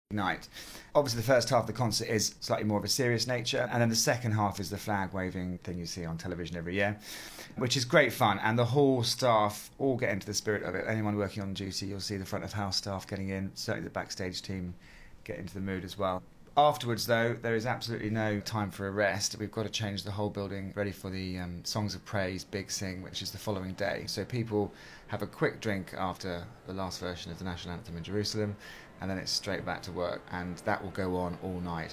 night. Obviously, the first half of the concert is slightly more of a serious nature, and then the second half is the flag waving thing you see on television every year, which is great fun, and the whole staff all get into the spirit of it. Anyone working on duty, you'll see the front of house staff getting in, certainly the backstage team get into the mood as well. Afterwards, though, there is absolutely no time for a rest. We've got to change the whole building ready for the Songs of Praise Big Sing, which is the following day. So people have a quick drink after the last version of the National Anthem in Jerusalem, and then it's straight back to work, and that will go on all night.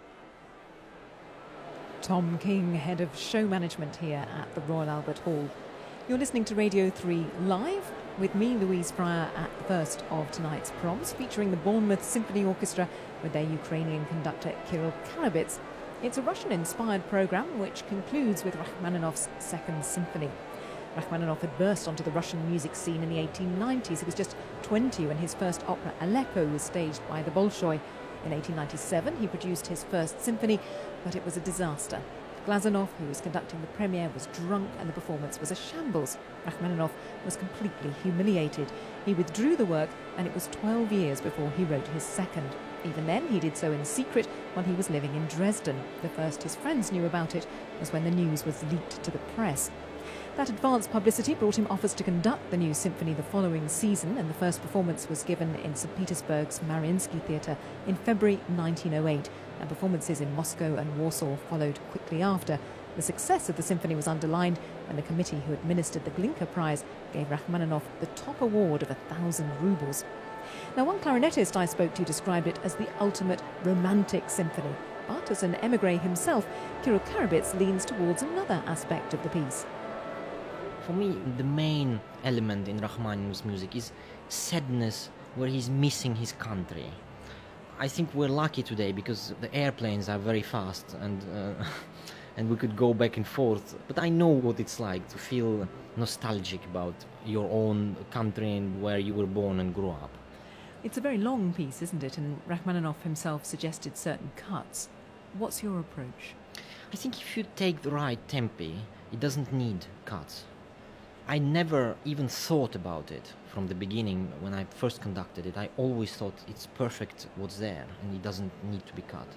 Tom King, Head of Show Management here at the Royal Albert Hall. You're listening to Radio 3 Live with me, Louise Pryor, at the first of tonight's proms, featuring the Bournemouth Symphony Orchestra with their Ukrainian conductor Kirill Karabits. It's a Russian-inspired programme which concludes with Rachmaninoff's Second Symphony. Rachmaninoff had burst onto the Russian music scene in the 1890s. He was just 20 when his first opera, Aleppo, was staged by the Bolshoi. In 1897, he produced his first symphony, but it was a disaster. Glazunov, who was conducting the premiere, was drunk and the performance was a shambles. Rachmaninoff was completely humiliated. He withdrew the work, and it was 12 years before he wrote his second. Even then, he did so in secret while he was living in Dresden. The first his friends knew about it was when the news was leaked to the press. That advance publicity brought him offers to conduct the new symphony the following season, and the first performance was given in St. Petersburg's Mariinsky Theatre in February 1908, and performances in Moscow and Warsaw followed quickly after. The success of the symphony was underlined when the committee who administered the Glinka Prize gave Rachmaninoff the top award of 1,000 rubles. Now, one clarinetist I spoke to described it as the ultimate romantic symphony, but as an émigré himself, Kirill Karabits leans towards another aspect of the piece. For me, the main element in Rachmaninoff's music is sadness, where he's missing his country. I think we're lucky today because the airplanes are very fast and we could go back and forth. But I know what it's like to feel nostalgic about your own country and where you were born and grew up. It's a very long piece, isn't it? And Rachmaninoff himself suggested certain cuts. What's your approach? I think if you take the right tempi, it doesn't need cuts. I never even thought about it from the beginning when I first conducted it. I always thought it's perfect what's there and it doesn't need to be cut.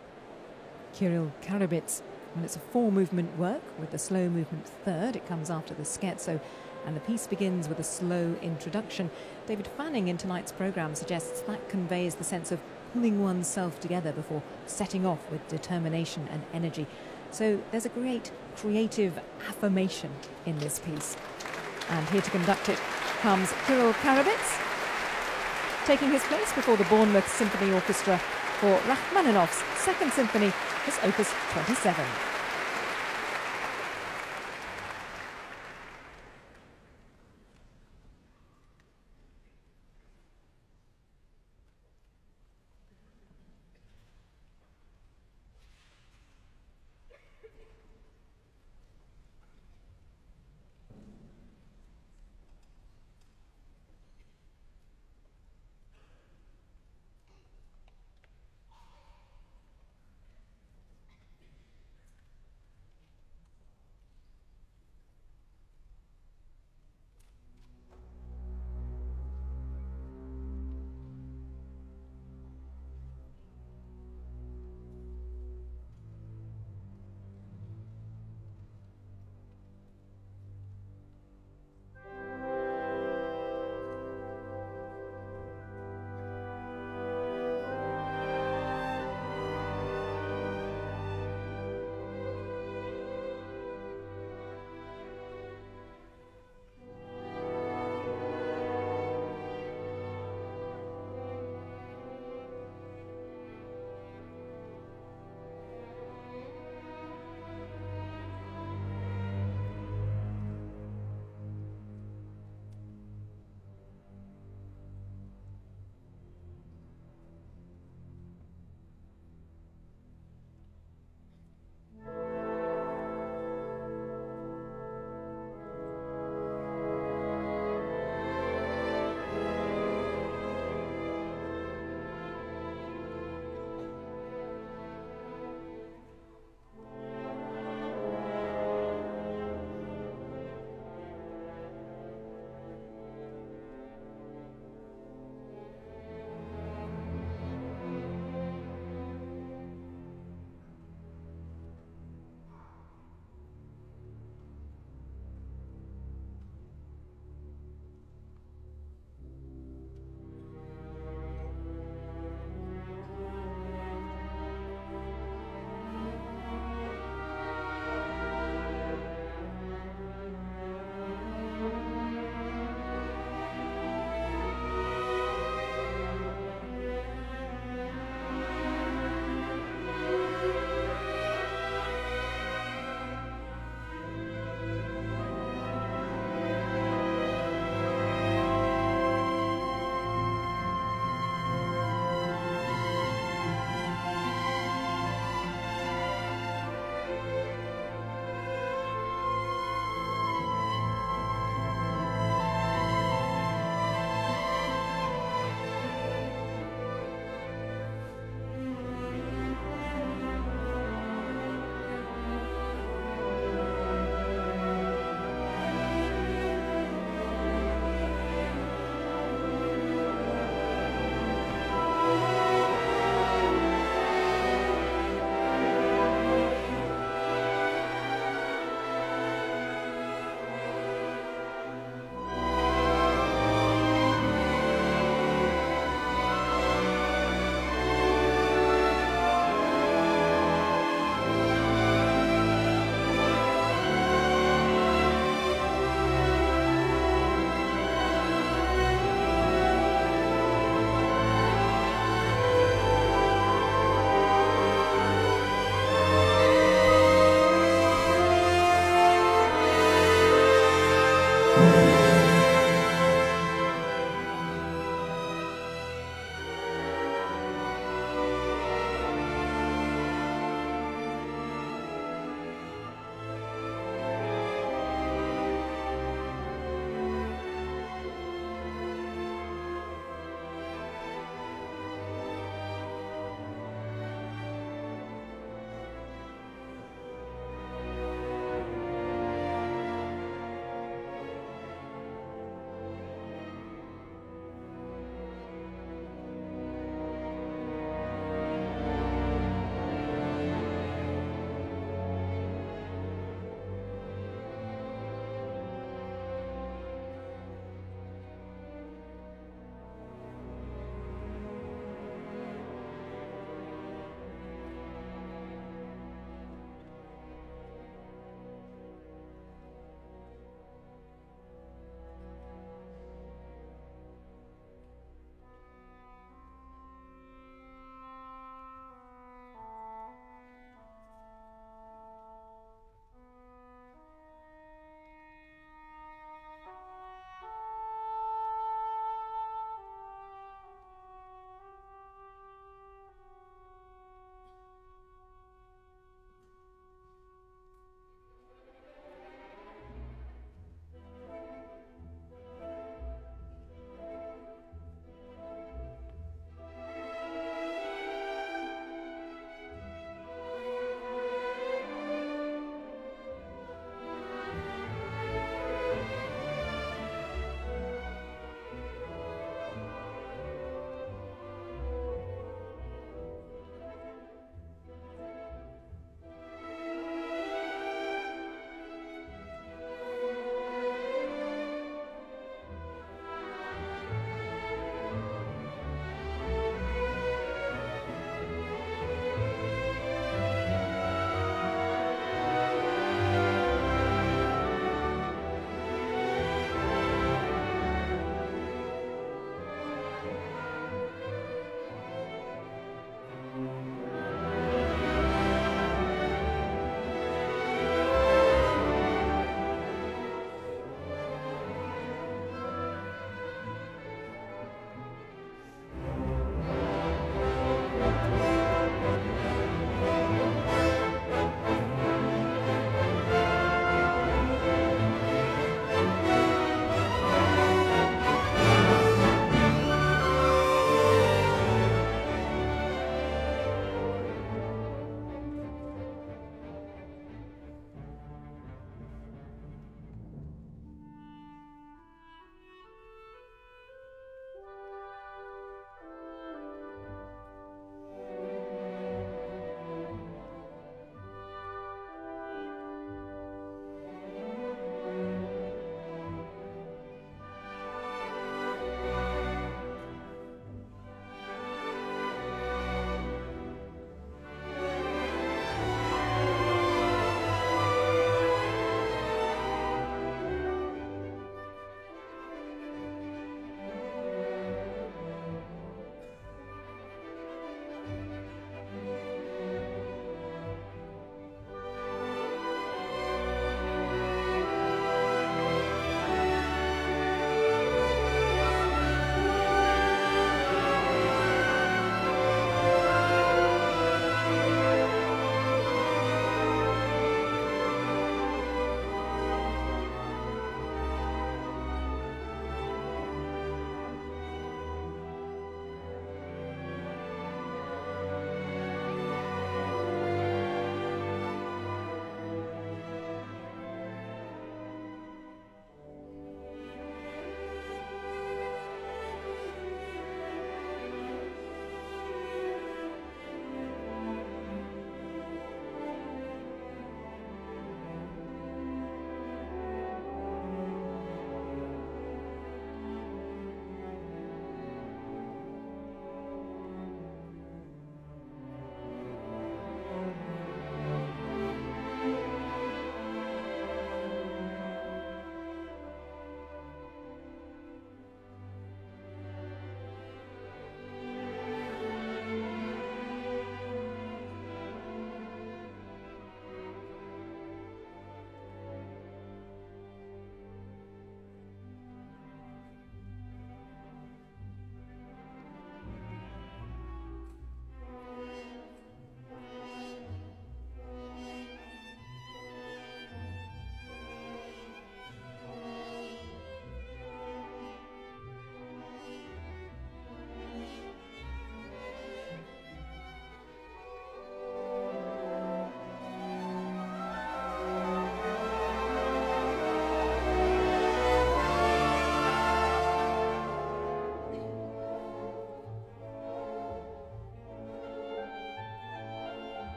Kirill Karabits. Well, it's a four-movement work with the slow movement third. It comes after the scherzo, and the piece begins with a slow introduction. David Fanning in tonight's programme suggests that conveys the sense of pulling oneself together before setting off with determination and energy. So there's a great creative affirmation in this piece. And here to conduct it comes Kirill Karabits, taking his place before the Bournemouth Symphony Orchestra for Rachmaninoff's Second Symphony, his Opus 27.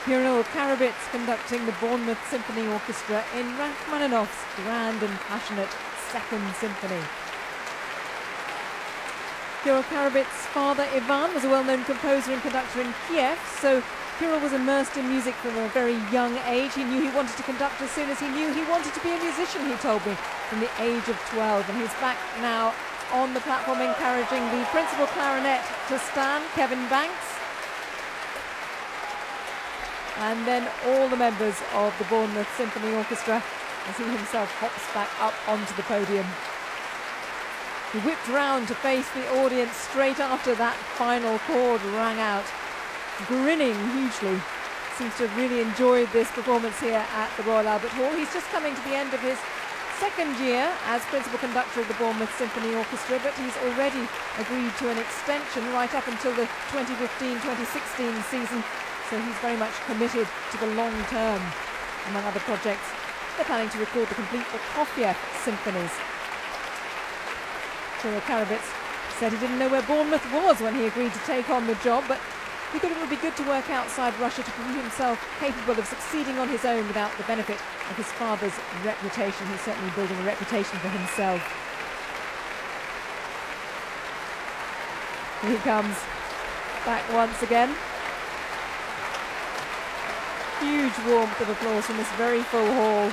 Kirill Karabits conducting the Bournemouth Symphony Orchestra in Rachmaninoff's grand and passionate Second Symphony. Kirill Karabits' father Ivan was a well-known composer and conductor in Kiev, so Kirill was immersed in music from a very young age. He knew he wanted to conduct as soon as he knew he wanted to be a musician, he told me, from the age of 12. And he's back now on the platform encouraging the principal clarinet to Stan, Kevin Banks. And then all the members of the Bournemouth Symphony Orchestra as he himself hops back up onto the podium. He whipped round to face the audience straight after that final chord rang out, grinning hugely. Seems to have really enjoyed this performance here at the Royal Albert Hall. He's just coming to the end of his second year as principal conductor of the Bournemouth Symphony Orchestra, but he's already agreed to an extension right up until the 2015-2016 season, so he's very much committed to the long term. Among other projects, they're planning to record the complete Prokofiev symphonies. Kirill Karabits said he didn't know where Bournemouth was when he agreed to take on the job, but he thought it would be good to work outside Russia to prove himself capable of succeeding on his own without the benefit of his father's reputation. He's certainly building a reputation for himself. Here he comes back once again. Huge warmth of applause from this very full hall.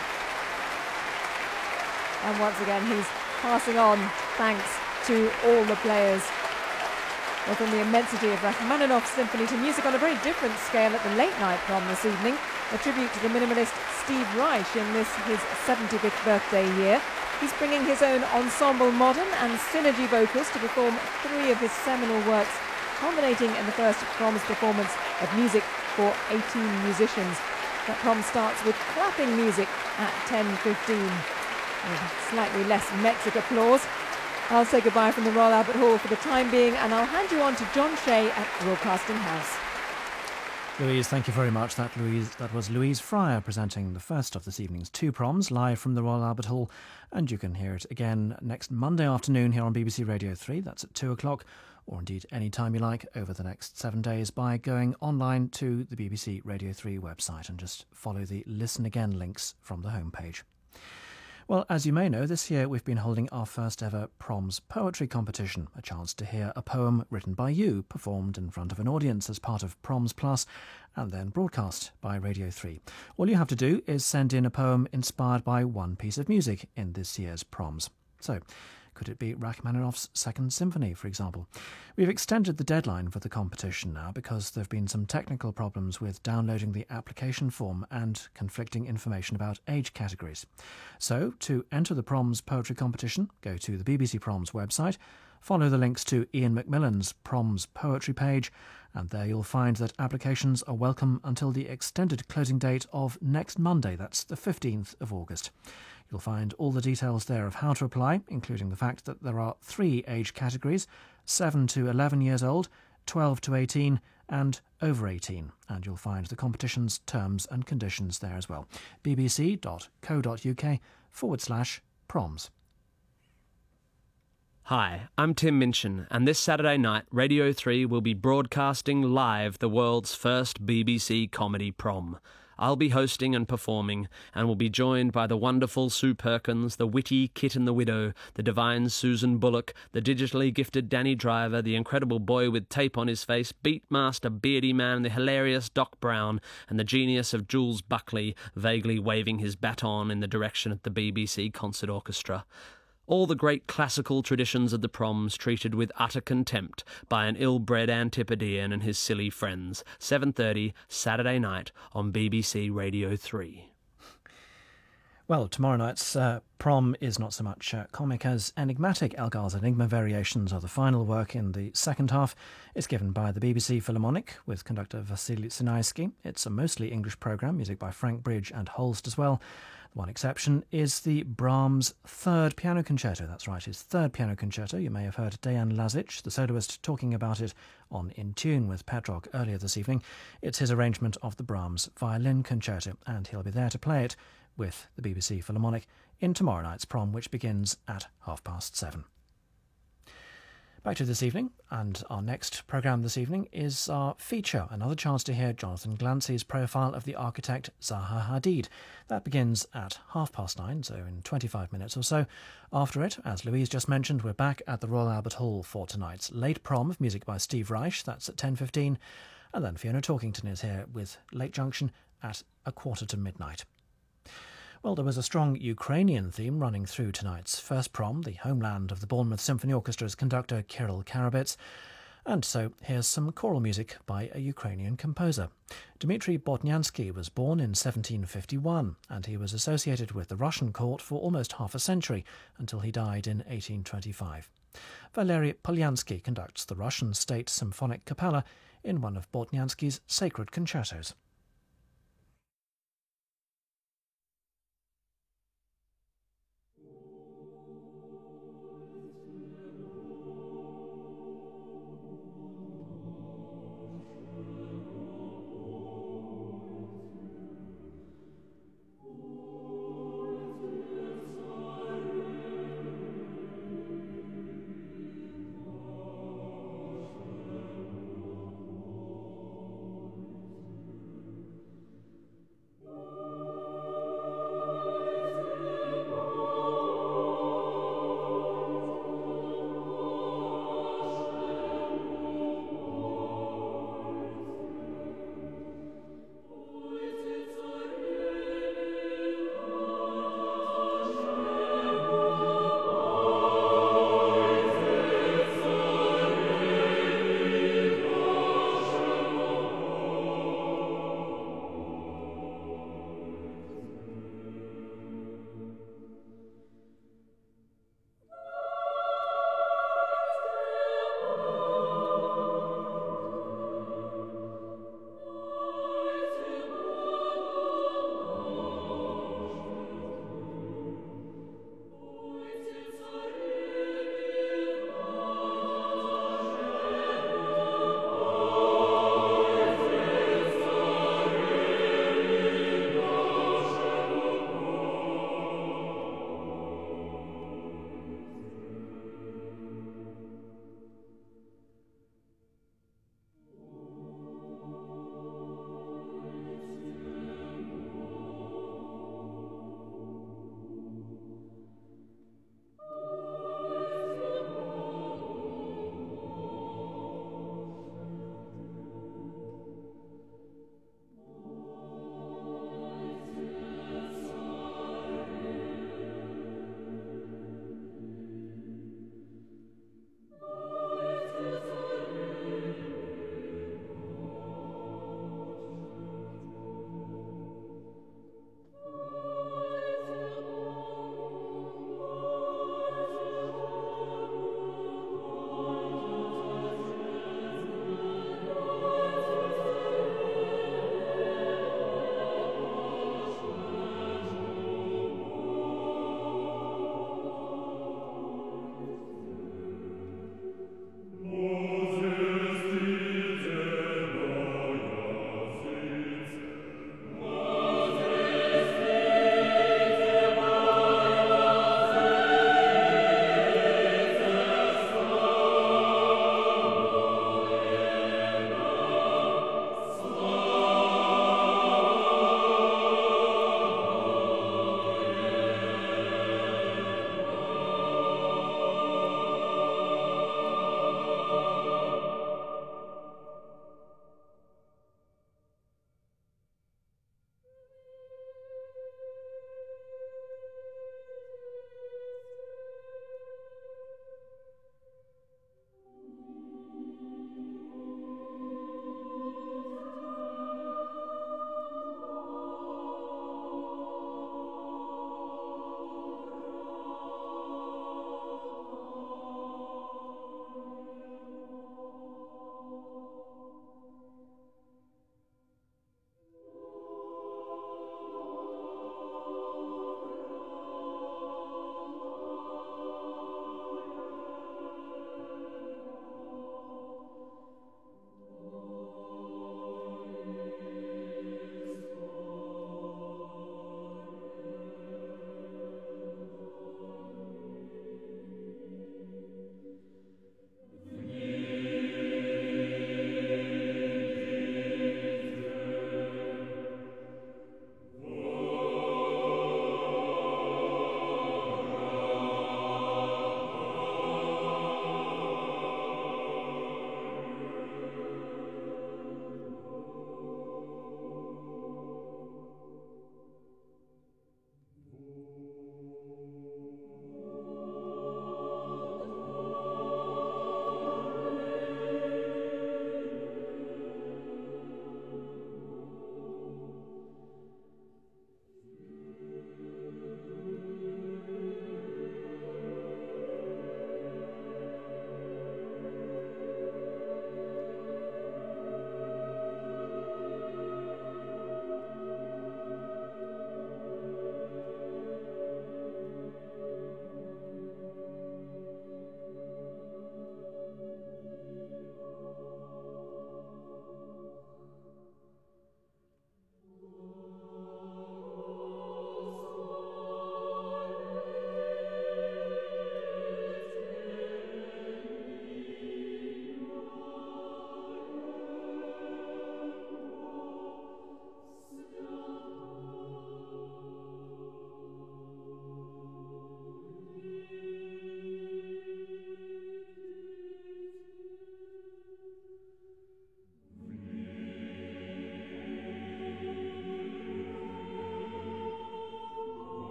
And once again he's passing on thanks to all the players. Well, from the immensity of Rachmaninoff's symphony to music on a very different scale at the late night prom this evening, a tribute to the minimalist Steve Reich in this his 75th birthday year. He's bringing his own ensemble modern and synergy vocals to perform 3 of his seminal works, culminating in the first prom's performance of music for 18 musicians. That prom starts with clapping music at 10:15. Slightly less metric applause. I'll say goodbye from the Royal Albert Hall for the time being, and I'll hand you on to John Shea at Broadcasting House. Louise, thank you very much. That was Louise Fryer presenting the first of this evening's 2 proms live from the Royal Albert Hall, and you can hear it again next Monday afternoon here on BBC Radio 3. That's at 2 o'clock, or indeed any time you like over the next 7 days by going online to the BBC Radio 3 website and just follow the Listen Again links from the homepage. Well, as you may know, this year we've been holding our first ever Proms Poetry Competition, a chance to hear a poem written by you, performed in front of an audience as part of Proms Plus, and then broadcast by Radio 3. All you have to do is send in a poem inspired by one piece of music in this year's Proms. So, could it be Rachmaninoff's Second Symphony, for example? We've extended the deadline for the competition now because there have been some technical problems with downloading the application form and conflicting information about age categories. So, to enter the Proms Poetry Competition, go to the BBC Proms website, follow the links to Ian McMillan's Proms Poetry page, and there you'll find that applications are welcome until the extended closing date of next Monday, that's the 15th of August. You'll find all the details there of how to apply, including the fact that there are 3 age categories, 7 to 11 years old, 12 to 18 and over 18. And you'll find the competition's terms and conditions there as well. bbc.co.uk/proms. Hi, I'm Tim Minchin, and this Saturday night, Radio 3 will be broadcasting live the world's first BBC comedy prom. I'll be hosting and performing, and will be joined by the wonderful Sue Perkins, the witty Kit and the Widow, the divine Susan Bullock, the digitally gifted Danny Driver, the incredible boy with tape on his face, Beatmaster Beardy Man, the hilarious Doc Brown, and the genius of Jules Buckley, vaguely waving his baton in the direction of the BBC Concert Orchestra. All the great classical traditions of the proms treated with utter contempt by an ill-bred Antipodean and his silly friends. 7:30 Saturday night on BBC Radio 3. Well, tomorrow night's prom is not so much comic as enigmatic. Elgar's Enigma variations are the final work in the second half. It's given by the BBC Philharmonic with conductor Vasily Sinaisky. It's a mostly English programme, music by Frank Bridge and Holst as well. The one exception is the Brahms Third Piano Concerto. That's right, his third piano concerto. You may have heard Dejan Lazic, the soloist, talking about it on In Tune with Petrok earlier this evening. It's his arrangement of the Brahms Violin Concerto, and he'll be there to play it with the BBC Philharmonic in tomorrow night's prom, which begins at 7:30. Back to this evening, and our next programme this evening is our feature, another chance to hear Jonathan Glancy's profile of the architect Zaha Hadid. That begins at 9:30, so in 25 minutes or so. After it, as Louise just mentioned, we're back at the Royal Albert Hall for tonight's late prom of music by Steve Reich, that's at 10:15, and then Fiona Talkington is here with Late Junction at midnight. Well, there was a strong Ukrainian theme running through tonight's first prom, the homeland of the Bournemouth Symphony Orchestra's conductor Kirill Karabits. And so here's some choral music by a Ukrainian composer. Dmitry Botnyansky was born in 1751, and he was associated with the Russian court for almost half a century, until he died in 1825. Valery Polyansky conducts the Russian State Symphonic Capella in one of Botnyansky's sacred concertos.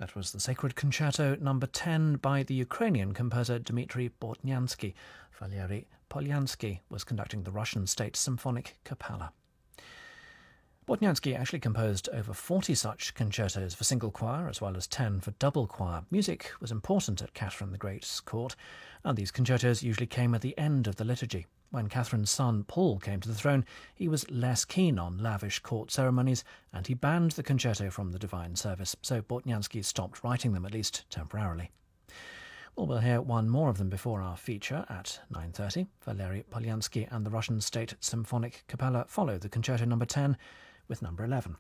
That was the Sacred Concerto No. 10 by the Ukrainian composer Dmitry Bortnyansky. Valery Polyansky was conducting the Russian State Symphonic Capella. Bortnyansky actually composed over 40 such concertos for single choir as well as 10 for double choir. Music was important at Catherine the Great's court, and these concertos usually came at the end of the liturgy. When Catherine's son Paul came to the throne, he was less keen on lavish court ceremonies, and he banned the concerto from the divine service, so Bortnyansky stopped writing them, at least temporarily. Well, we'll hear one more of them before our feature at 9:30. Valery Polyansky and the Russian State Symphonic Capella follow the Concerto No. 10 with No. 11.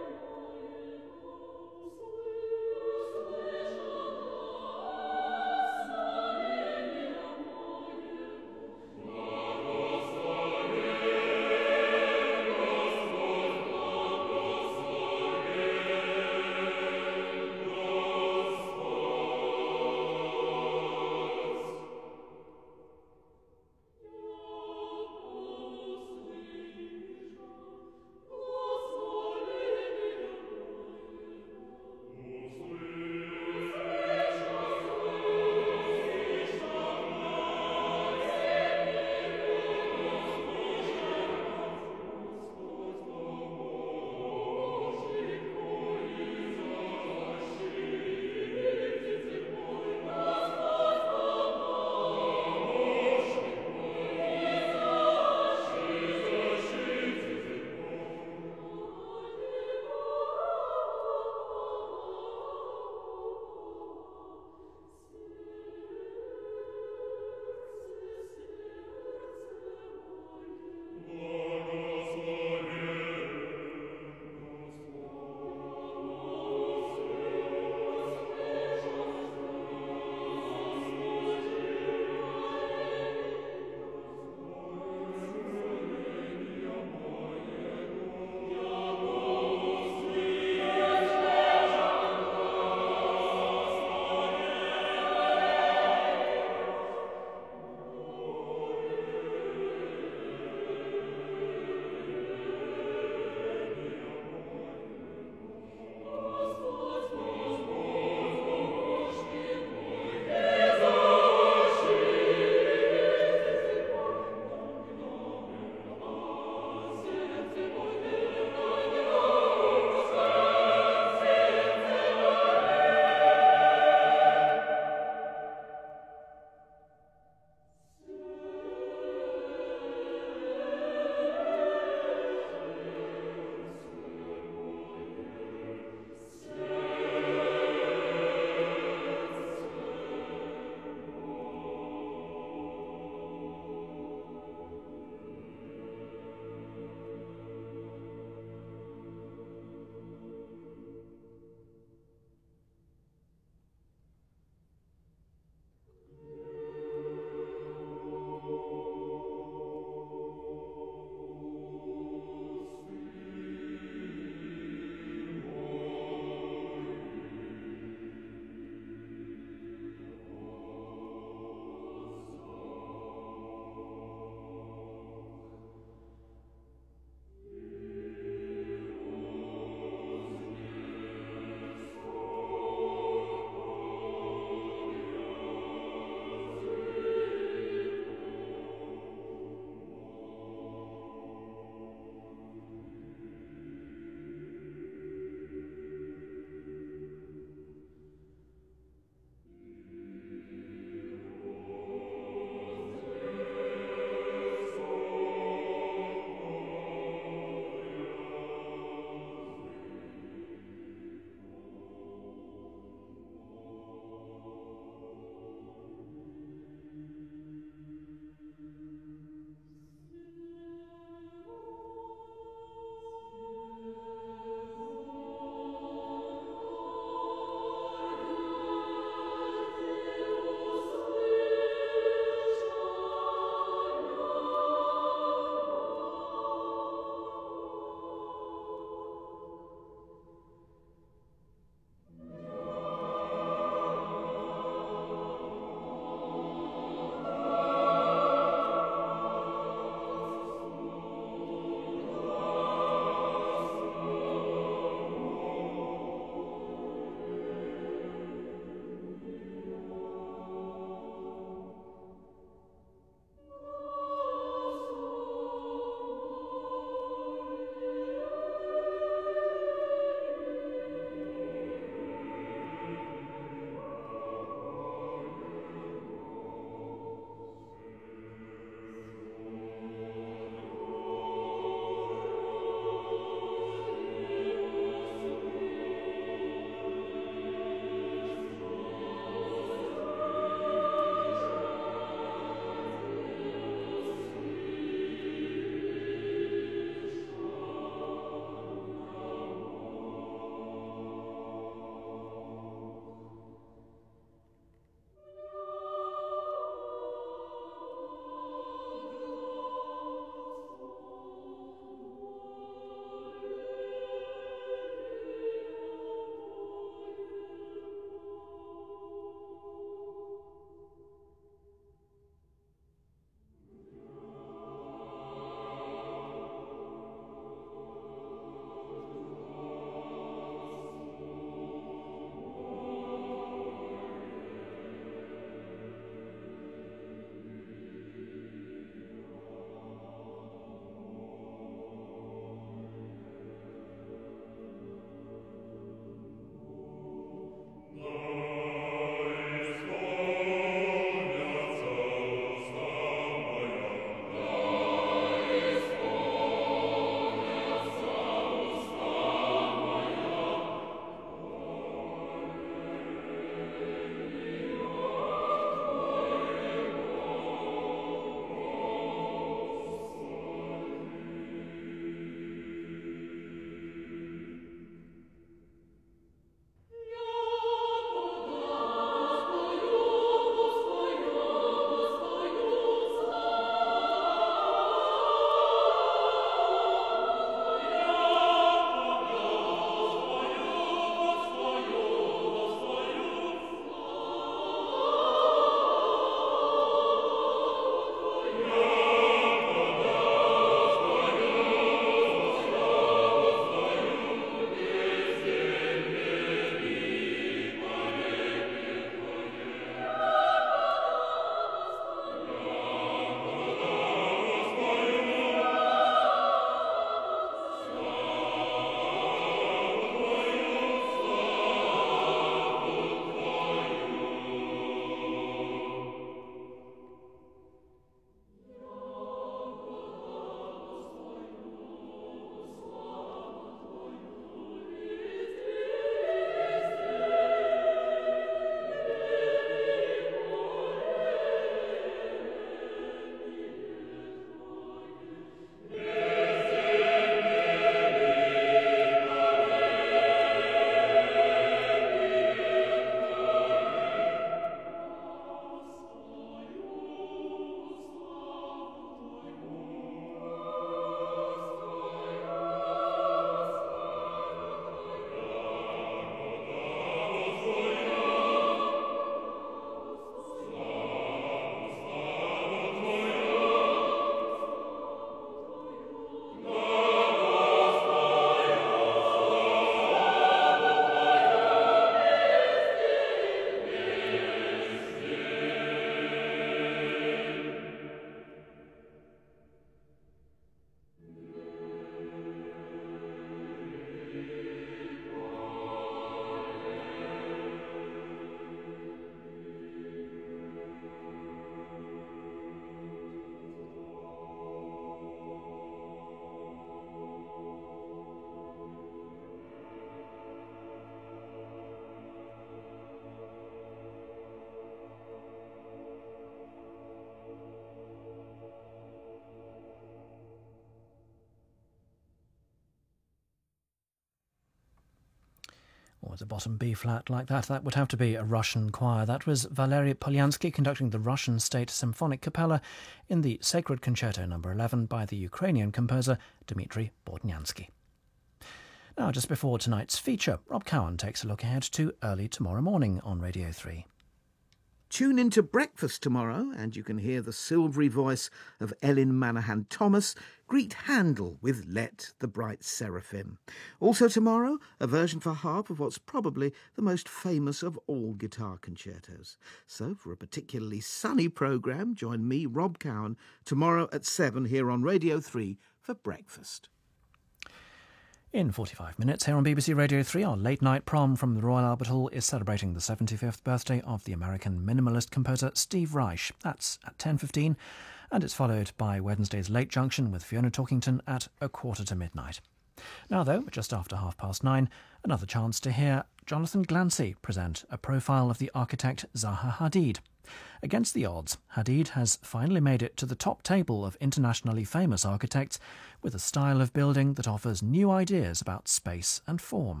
with a bottom B flat like that. That would have to be a Russian choir. That was Valery Polyansky conducting the Russian State Symphonic Capella in the Sacred Concerto No. 11 by the Ukrainian composer Dmitry Bortnyansky. Now, just before tonight's feature, Rob Cowan takes a look ahead to early tomorrow morning on Radio 3. Tune into Breakfast tomorrow and you can hear the silvery voice of Ellen Manahan-Thomas greet Handel with Let the Bright Seraphim. Also tomorrow, a version for harp of what's probably the most famous of all guitar concertos. So for a particularly sunny programme, join me, Rob Cowan, tomorrow at 7 here on Radio 3 for Breakfast. In 45 minutes here on BBC Radio 3, our late-night prom from the Royal Albert Hall is celebrating the 75th birthday of the American minimalist composer Steve Reich. That's at 10:15, and it's followed by Wednesday's Late Junction with Fiona Talkington at 8:45. Now, though, just after 9:30, another chance to hear Jonathan Glancy present a profile of the architect Zaha Hadid. Against the odds, Hadid has finally made it to the top table of internationally famous architects with a style of building that offers new ideas about space and form.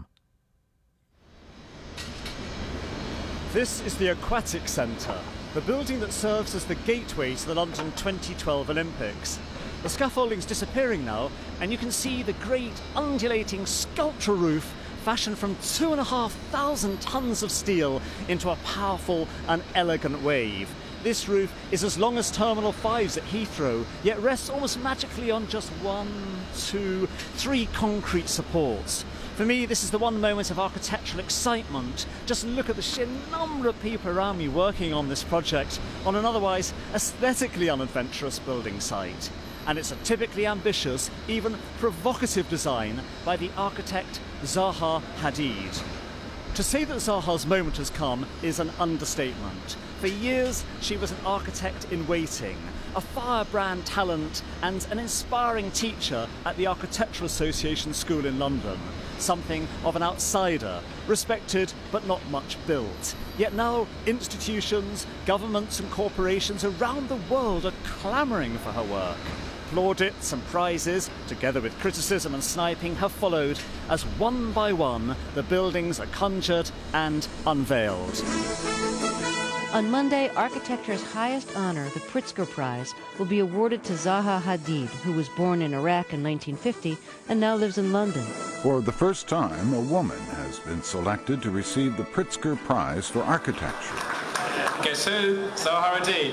This is the Aquatic Centre, the building that serves as the gateway to the London 2012 Olympics. The scaffolding's disappearing now, and you can see the great undulating sculptural roof fashioned from 2,500 tons of steel into a powerful and elegant wave. This roof is as long as Terminal 5's at Heathrow, yet rests almost magically on just 1, 2, 3 concrete supports. For me, this is the one moment of architectural excitement. Just look at the sheer number of people around me working on this project on an otherwise aesthetically unadventurous building site. And it's a typically ambitious, even provocative design by the architect Zaha Hadid. To say that Zaha's moment has come is an understatement. For years, she was an architect in waiting, a firebrand talent and an inspiring teacher at the Architectural Association School in London. Something of an outsider, respected but not much built. Yet now institutions, governments and corporations around the world are clamouring for her work. Plaudits and prizes, together with criticism and sniping, have followed as one by one the buildings are conjured and unveiled. On Monday, architecture's highest honour, the Pritzker Prize, will be awarded to Zaha Hadid, who was born in Iraq in 1950 and now lives in London. For the first time, a woman has been selected to receive the Pritzker Prize for Architecture. Guess who? Zaha Hadid.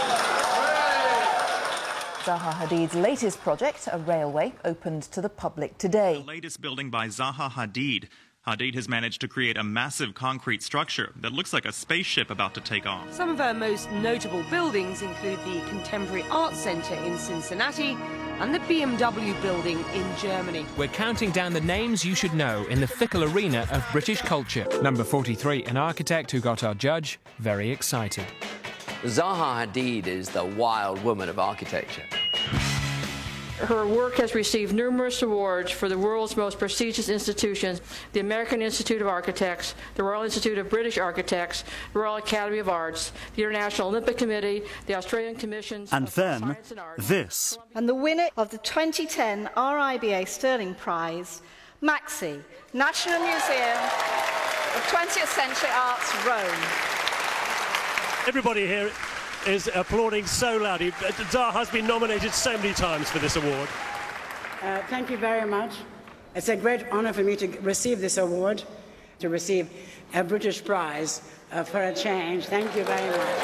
Zaha Hadid's latest project, a railway, opened to the public today. The latest building by Zaha Hadid. Hadid has managed to create a massive concrete structure that looks like a spaceship about to take off. Some of her most notable buildings include the Contemporary Arts Centre in Cincinnati and the BMW building in Germany. We're counting down the names you should know in the fickle arena of British culture. Number 43, an architect who got our judge very excited. Zaha Hadid is the wild woman of architecture. Her work has received numerous awards for the world's most prestigious institutions, the American Institute of Architects, the Royal Institute of British Architects, the Royal Academy of Arts, the International Olympic Committee, the Australian Commissions and of then Science and Arts. This. And the winner of the 2010 RIBA Sterling Prize, Maxi, National Museum of 20th Century Arts, Rome. Everybody here is applauding so loudly. Zaha has been nominated so many times for this award. Thank you very much. It's a great honour for me to receive this award, to receive a British prize for a change. Thank you very much.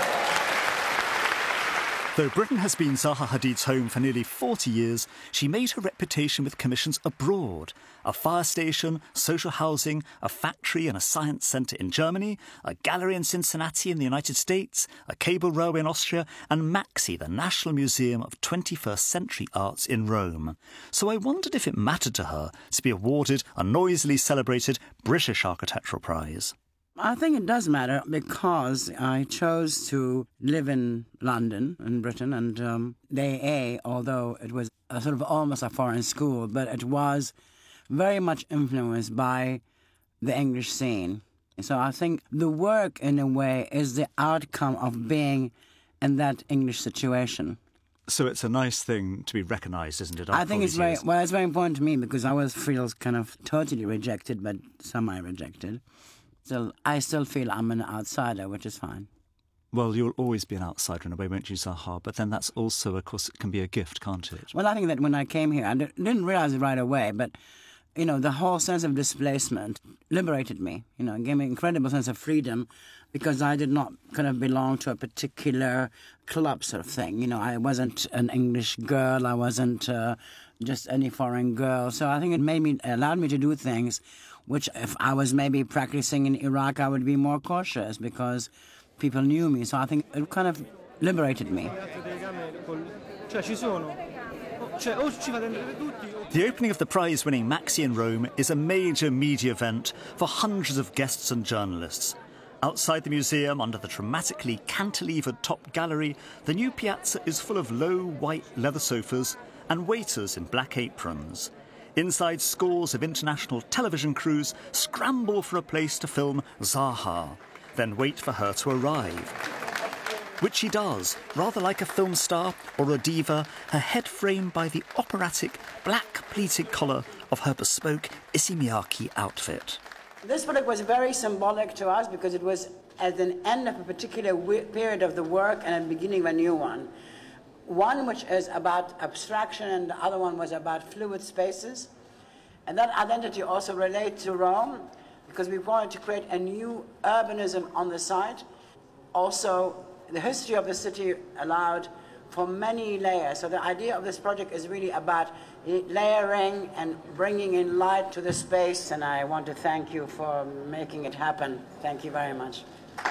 Though Britain has been Zaha Hadid's home for nearly 40 years, she made her reputation with commissions abroad. A fire station, social housing, a factory and a science centre in Germany, a gallery in Cincinnati in the United States, a cable railway in Austria, and Maxi, the National Museum of 21st Century Arts in Rome. So I wondered if it mattered to her to be awarded a noisily celebrated British Architectural Prize. I think it does matter because I chose to live in London, in Britain, and the AA, although it was a sort of almost a foreign school, but it was very much influenced by the English scene. So I think the work, in a way, is the outcome of being in that English situation. So it's a nice thing to be recognised, isn't it? I think it's very important to me because I always feel kind of totally rejected, but semi-rejected. So I still feel I'm an outsider, which is fine. Well, you'll always be an outsider in a way, won't you, Zaha? But then that's also, of course, it can be a gift, can't it? Well, I think that when I came here, I didn't realise it right away, but, you know, the whole sense of displacement liberated me, you know, gave me an incredible sense of freedom because I did not kind of belong to a particular club sort of thing. You know, I wasn't an English girl, I wasn't just any foreign girl. So I think it allowed me to do things which if I was maybe practicing in Iraq, I would be more cautious because people knew me. So I think it kind of liberated me. The opening of the prize-winning Maxi in Rome is a major media event for hundreds of guests and journalists. Outside the museum, under the dramatically cantilevered top gallery, the new piazza is full of low white leather sofas and waiters in black aprons. Inside, scores of international television crews scramble for a place to film Zaha, then wait for her to arrive. Which she does, rather like a film star or a diva, her head framed by the operatic black pleated collar of her bespoke Issey Miyake outfit. This project was very symbolic to us because it was at the end of a particular period of the work and the beginning of a new one. One which is about abstraction and the other one was about fluid spaces. And that identity also relates to Rome because we wanted to create a new urbanism on the site. Also, the history of the city allowed for many layers. So the idea of this project is really about layering and bringing in light to the space, and I want to thank you for making it happen. Thank you very much.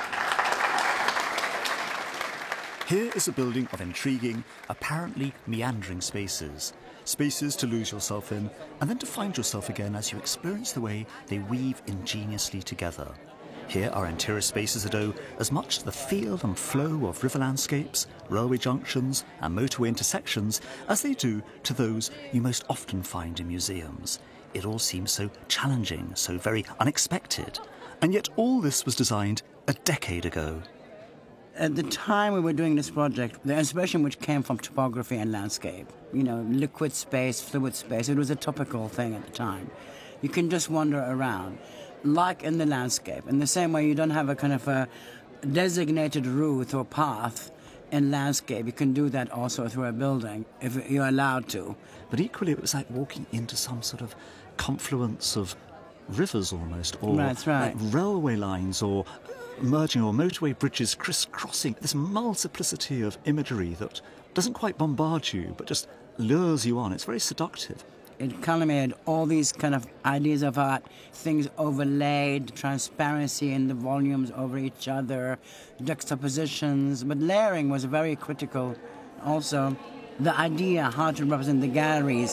Here is a building of intriguing, apparently meandering spaces. Spaces to lose yourself in, and then to find yourself again as you experience the way they weave ingeniously together. Here are interior spaces that owe as much to the feel and flow of river landscapes, railway junctions and motorway intersections as they do to those you most often find in museums. It all seems so challenging, so very unexpected. And yet all this was designed a decade ago. At the time we were doing this project, the inspiration which came from topography and landscape, you know, liquid space, fluid space, it was a topical thing at the time. You can just wander around. Like in the landscape, in the same way you don't have a kind of a designated route or path in landscape, you can do that also through a building if you're allowed to. But equally it was like walking into some sort of confluence of rivers almost, or That's right. like railway lines or merging or motorway bridges crisscrossing, this multiplicity of imagery that doesn't quite bombard you but just lures you on. It's very seductive. It culminated all these kind of ideas of art, things overlaid, transparency in the volumes over each other, juxtapositions, but layering was very critical. Also, the idea how to represent the galleries.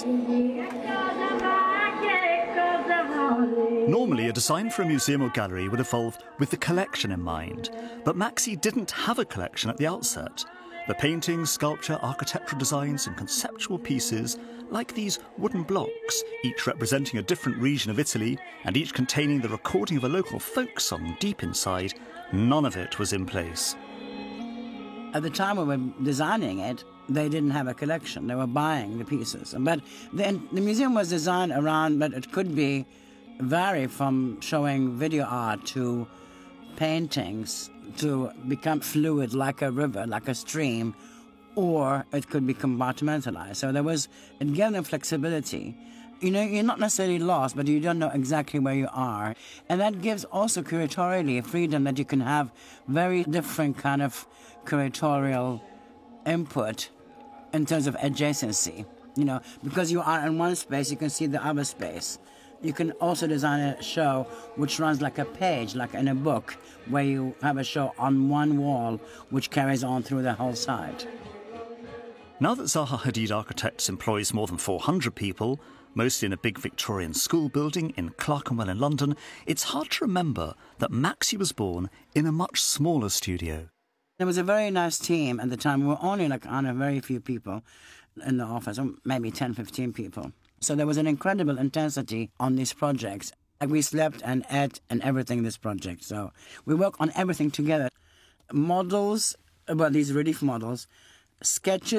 Normally, a design for a museum or gallery would evolve with the collection in mind, but Maxi didn't have a collection at the outset. The paintings, sculpture, architectural designs and conceptual pieces, like these wooden blocks, each representing a different region of Italy and each containing the recording of a local folk song deep inside, none of it was in place. At the time we were designing it, they didn't have a collection. They were buying the pieces. But the museum was designed around, but it could vary from showing video art to paintings to become fluid like a river, like a stream, or it could be compartmentalized. So it gave them flexibility. You know, you're not necessarily lost, but you don't know exactly where you are. And that gives also curatorially a freedom that you can have very different kind of curatorial input in terms of adjacency. You know, because you are in one space, you can see the other space. You can also design a show which runs like a page, like in a book, where you have a show on one wall which carries on through the whole site. Now that Zaha Hadid Architects employs more than 400 people, mostly in a big Victorian school building in Clerkenwell in London, it's hard to remember that Maxi was born in a much smaller studio. There was a very nice team at the time. We were only very few people in the office, maybe 10, 15 people. So there was an incredible intensity on these projects. Like we slept and ate and everything in this project. So we work on everything together. Models, these relief models, sketches,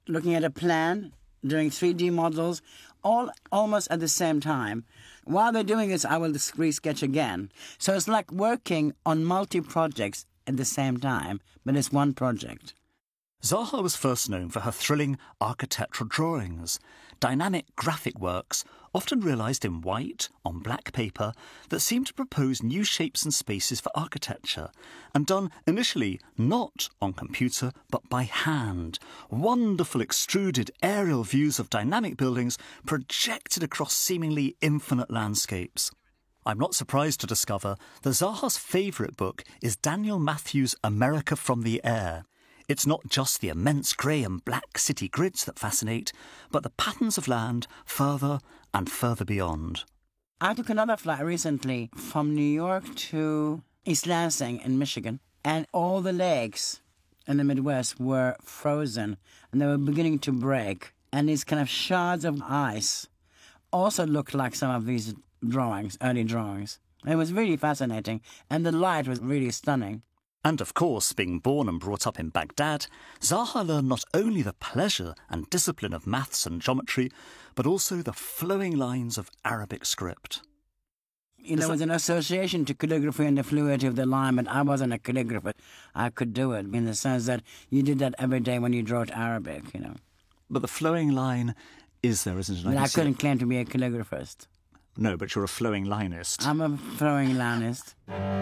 looking at a plan, doing 3D models, all almost at the same time. While they're doing this, I will re-sketch again. So it's like working on multi-projects at the same time, but it's one project. Zaha was first known for her thrilling architectural drawings, dynamic graphic works, often realised in white on black paper, that seemed to propose new shapes and spaces for architecture, and done initially not on computer but by hand. Wonderful extruded aerial views of dynamic buildings projected across seemingly infinite landscapes. I'm not surprised to discover that Zaha's favourite book is Daniel Matthews' America from the Air. It's not just the immense grey and black city grids that fascinate, but the patterns of land further and further beyond. I took another flight recently from New York to East Lansing in Michigan, and all the lakes in the Midwest were frozen, and they were beginning to break. And these kind of shards of ice also looked like some of these drawings, early drawings. It was really fascinating, and the light was really stunning. And of course, being born and brought up in Baghdad, Zaha learned not only the pleasure and discipline of maths and geometry, but also the flowing lines of Arabic script. There was an association to calligraphy and the fluidity of the line, but I wasn't a calligrapher. I could do it in the sense that you did that every day when you wrote Arabic, But the flowing line is there, isn't it? But I couldn't claim to be a calligraphist. No, but you're a flowing linist. I'm a flowing linist.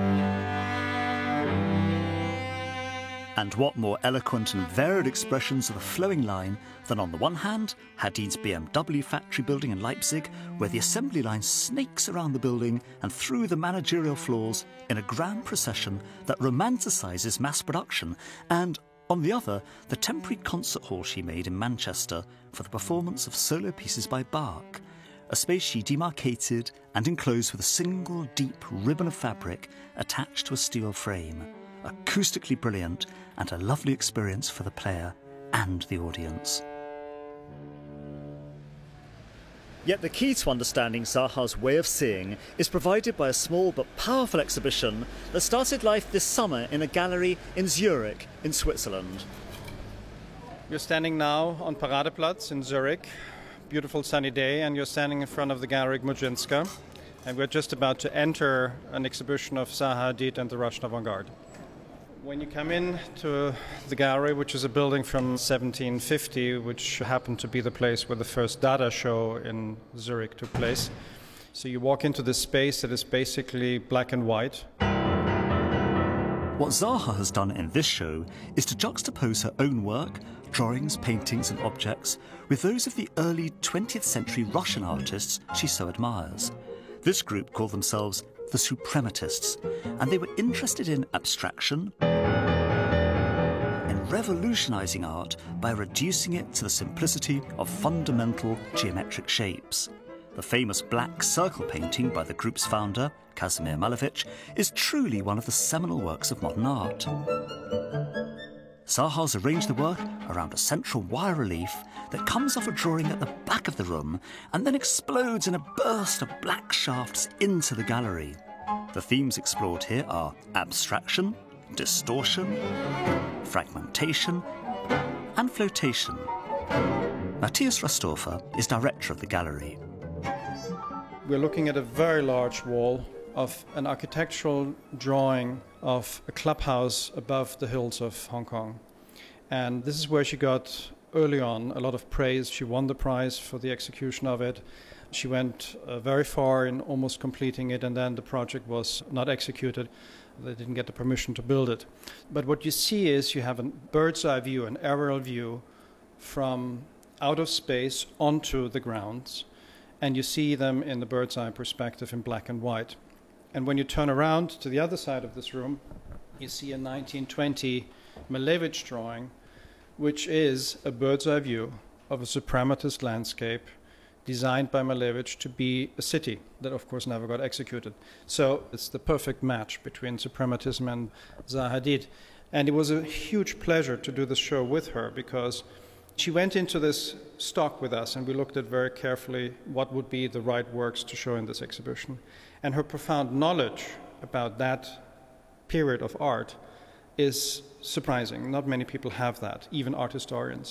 And what more eloquent and varied expressions of the flowing line than, on the one hand, Hadid's BMW factory building in Leipzig, where the assembly line snakes around the building and through the managerial floors in a grand procession that romanticises mass production, and, on the other, the temporary concert hall she made in Manchester for the performance of solo pieces by Bach, a space she demarcated and enclosed with a single deep ribbon of fabric attached to a steel frame. Acoustically brilliant and a lovely experience for the player and the audience. Yet the key to understanding Zaha's way of seeing is provided by a small but powerful exhibition that started life this summer in a gallery in Zurich, in Switzerland. You're standing now on Paradeplatz in Zurich, beautiful sunny day, and you're standing in front of the Gallery Gmudzinska, and we're just about to enter an exhibition of Zaha Hadid and the Russian avant-garde. When you come in to the gallery, which is a building from 1750, which happened to be the place where the first Dada show in Zurich took place, so you walk into this space that is basically black and white. What Zaha has done in this show is to juxtapose her own work, drawings, paintings and objects, with those of the early 20th century Russian artists she so admires. This group called themselves the Suprematists, and they were interested in abstraction, in revolutionising art by reducing it to the simplicity of fundamental geometric shapes. The famous black circle painting by the group's founder, Kazimir Malevich, is truly one of the seminal works of modern art. Zaha's arranged the work around a central wire relief that comes off a drawing at the back of the room and then explodes in a burst of black shafts into the gallery. The themes explored here are abstraction, distortion, fragmentation, and flotation. Matthias Rastofer is director of the gallery. We're looking at a very large wall of an architectural drawing of a clubhouse above the hills of Hong Kong. And this is where she got, early on, a lot of praise. She won the prize for the execution of it. She went very far in almost completing it, and then the project was not executed. They didn't get the permission to build it. But what you see is you have a bird's eye view, an aerial view from out of space onto the grounds, and you see them in the bird's eye perspective in black and white. And when you turn around to the other side of this room, you see a 1920 Malevich drawing, which is a bird's eye view of a suprematist landscape designed by Malevich to be a city that, of course, never got executed. So it's the perfect match between suprematism and Zaha Hadid. And it was a huge pleasure to do this show with her, because she went into this stock with us, and we looked at very carefully what would be the right works to show in this exhibition. And her profound knowledge about that period of art is surprising. Not many people have that, even art historians.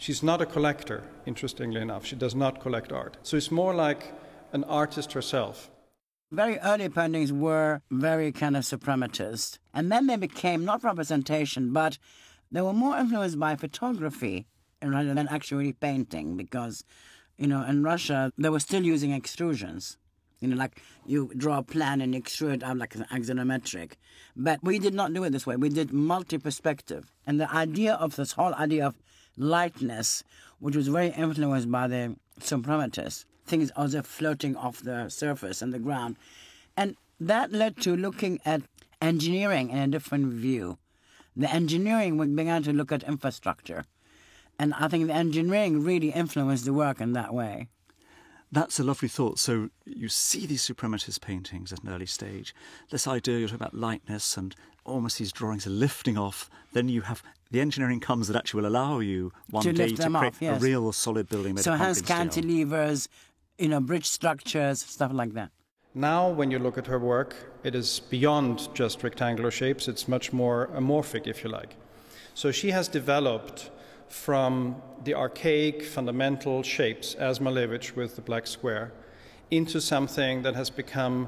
She's not a collector, interestingly enough. She does not collect art. So it's more like an artist herself. Very early paintings were very kind of suprematist. And then they became not representation, but they were more influenced by photography rather than actually painting, because, in Russia, they were still using extrusions. Like you draw a plan and extrude it out like an axonometric. But we did not do it this way. We did multi-perspective. And the idea of this whole idea of lightness, which was very influenced by the suprematists, things as if floating off the surface and the ground. And that led to looking at engineering in a different view. The engineering, we began to look at infrastructure. And I think the engineering really influenced the work in that way. That's a lovely thought. So you see these suprematist paintings at an early stage. This idea, you're talking about lightness and almost these drawings are lifting off. Then you have the engineering comes that actually will allow you one day to create a real solid building made of concrete steel. So hence cantilevers, bridge structures, stuff like that. Now, when you look at her work, it is beyond just rectangular shapes. It's much more amorphic, if you like. So she has developed from the archaic fundamental shapes, as Malevich with the black square, into something that has become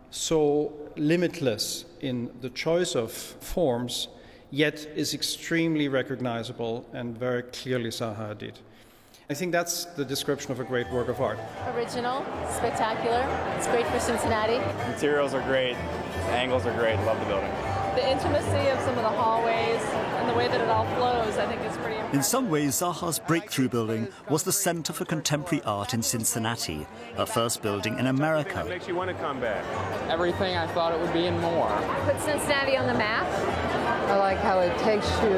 so limitless in the choice of forms, yet is extremely recognizable and very clearly Zaha Hadid. I think that's the description of a great work of art. Original, spectacular, it's great for Cincinnati. Materials are great, the angles are great, love the building. The intimacy of some of the hallways and the way that it all flows, I think is pretty impressive. In some ways, Zaha's breakthrough building was the Center for Contemporary Art in Cincinnati, her first building in America. What makes you want to come back? Everything I thought it would be and more. Put Cincinnati on the map. I like how it takes you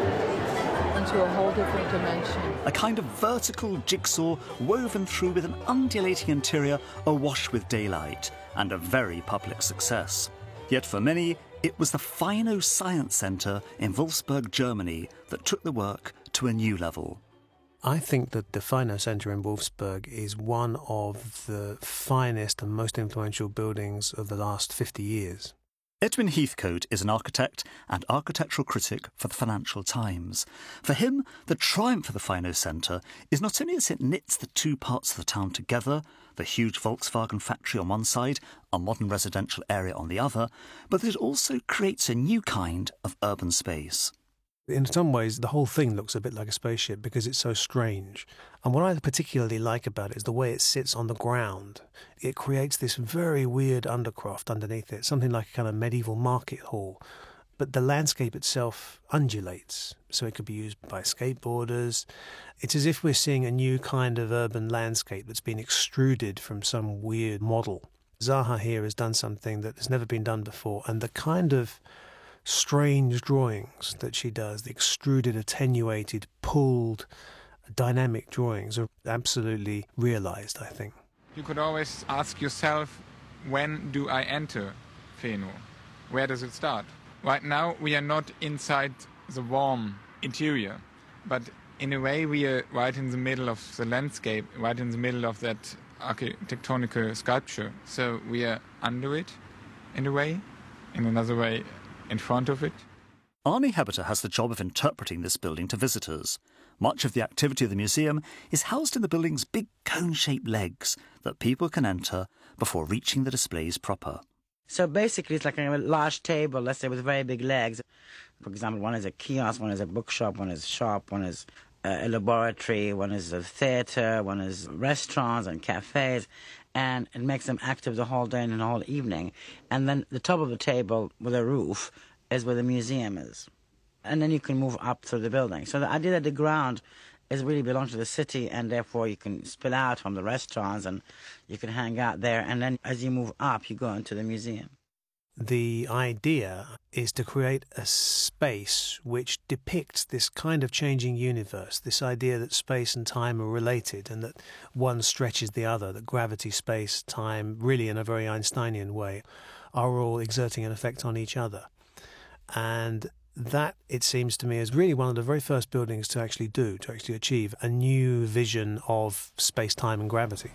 into a whole different dimension. A kind of vertical jigsaw woven through with an undulating interior awash with daylight, and a very public success. Yet for many, it was the Fino Science Center in Wolfsburg, Germany, that took the work to a new level. I think that the Fino Center in Wolfsburg is one of the finest and most influential buildings of the last 50 years. Edwin Heathcote is an architect and architectural critic for the Financial Times. For him, the triumph of the Fino Center is not only as it knits the two parts of the town together, the huge Volkswagen factory on one side, a modern residential area on the other, but that it also creates a new kind of urban space. In some ways, the whole thing looks a bit like a spaceship because it's so strange. And what I particularly like about it is the way it sits on the ground. It creates this very weird undercroft underneath it, something like a kind of medieval market hall. But the landscape itself undulates, so it could be used by skateboarders. It's as if we're seeing a new kind of urban landscape that's been extruded from some weird model. Zaha here has done something that has never been done before, and the kind of strange drawings that she does, the extruded, attenuated, pulled, dynamic drawings are absolutely realised, I think. You could always ask yourself, when do I enter Fino? Where does it start? Right now we are not inside the warm interior, but in a way we are right in the middle of the landscape, right in the middle of that architectonic sculpture. So we are under it, in a way, in another way in front of it. Arnie Hebeter has the job of interpreting this building to visitors. Much of the activity of the museum is housed in the building's big cone-shaped legs that people can enter before reaching the displays proper. So basically it's like a large table, let's say, with very big legs. For example, one is a kiosk, one is a bookshop, one is a shop, one is a laboratory, one is a theatre, one is restaurants and cafes, and it makes them active the whole day and the whole evening. And then the top of the table with a roof is where the museum is. And then you can move up through the building. So the idea that the ground is really belongs to the city, and therefore you can spill out from the restaurants and you can hang out there, and then as you move up, you go into the museum. The idea is to create a space which depicts this kind of changing universe, this idea that space and time are related and that one stretches the other, that gravity, space, time, really in a very Einsteinian way, are all exerting an effect on each other. And that, it seems to me, is really one of the very first buildings to actually achieve a new vision of space, time and gravity.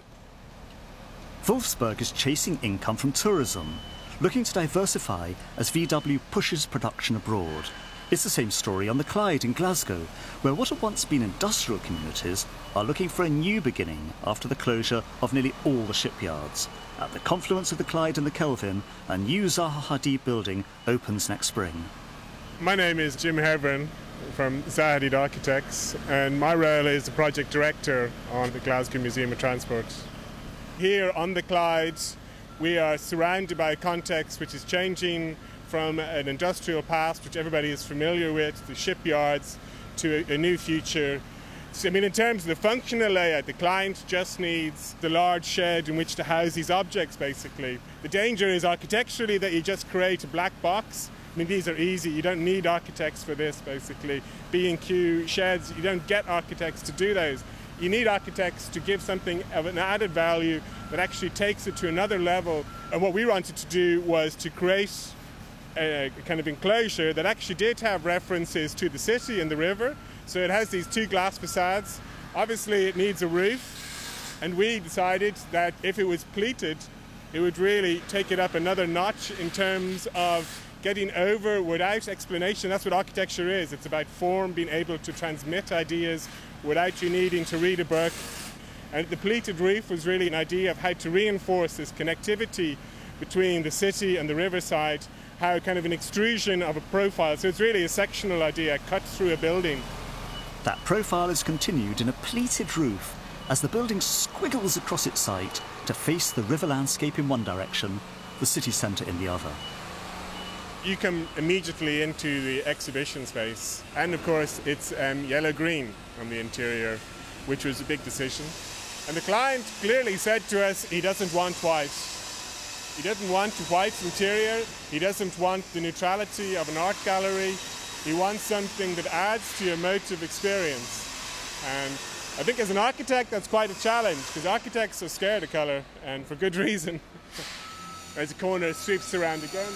Wolfsburg is chasing income from tourism, looking to diversify as VW pushes production abroad. It's the same story on the Clyde in Glasgow, where what had once been industrial communities are looking for a new beginning after the closure of nearly all the shipyards. At the confluence of the Clyde and the Kelvin, a new Zaha Hadid building opens next spring. My name is Jim Herburn from Zaha Hadid Architects, and my role is the project director on the Glasgow Museum of Transport. Here on the Clyde, we are surrounded by a context which is changing from an industrial past, which everybody is familiar with, the shipyards, to a new future. So, I mean, in terms of the functional layout, the client just needs the large shed in which to house these objects, basically. The danger is architecturally that you just create a black box. I mean, these are easy. You don't need architects for this, basically. B&Q sheds, you don't get architects to do those. You need architects to give something of an added value that actually takes it to another level. And what we wanted to do was to create a kind of enclosure that actually did have references to the city and the river. So it has these two glass facades. Obviously it needs a roof, and we decided that if it was pleated, it would really take it up another notch in terms of getting over without explanation. That's what architecture is. It's about form, being able to transmit ideas without you needing to read a book. And the pleated roof was really an idea of how to reinforce this connectivity between the city and the riverside, how kind of an extrusion of a profile. So it's really a sectional idea cut through a building. That profile is continued in a pleated roof as the building squiggles across its site to face the river landscape in one direction, the city centre in the other. You come immediately into the exhibition space, and of course it's yellow-green on the interior, which was a big decision. And the client clearly said to us he doesn't want white. He doesn't want a white interior, he doesn't want the neutrality of an art gallery, he wants something that adds to your motive experience. And I think as an architect that's quite a challenge, because architects are scared of colour, and for good reason. As the corner sweeps around again,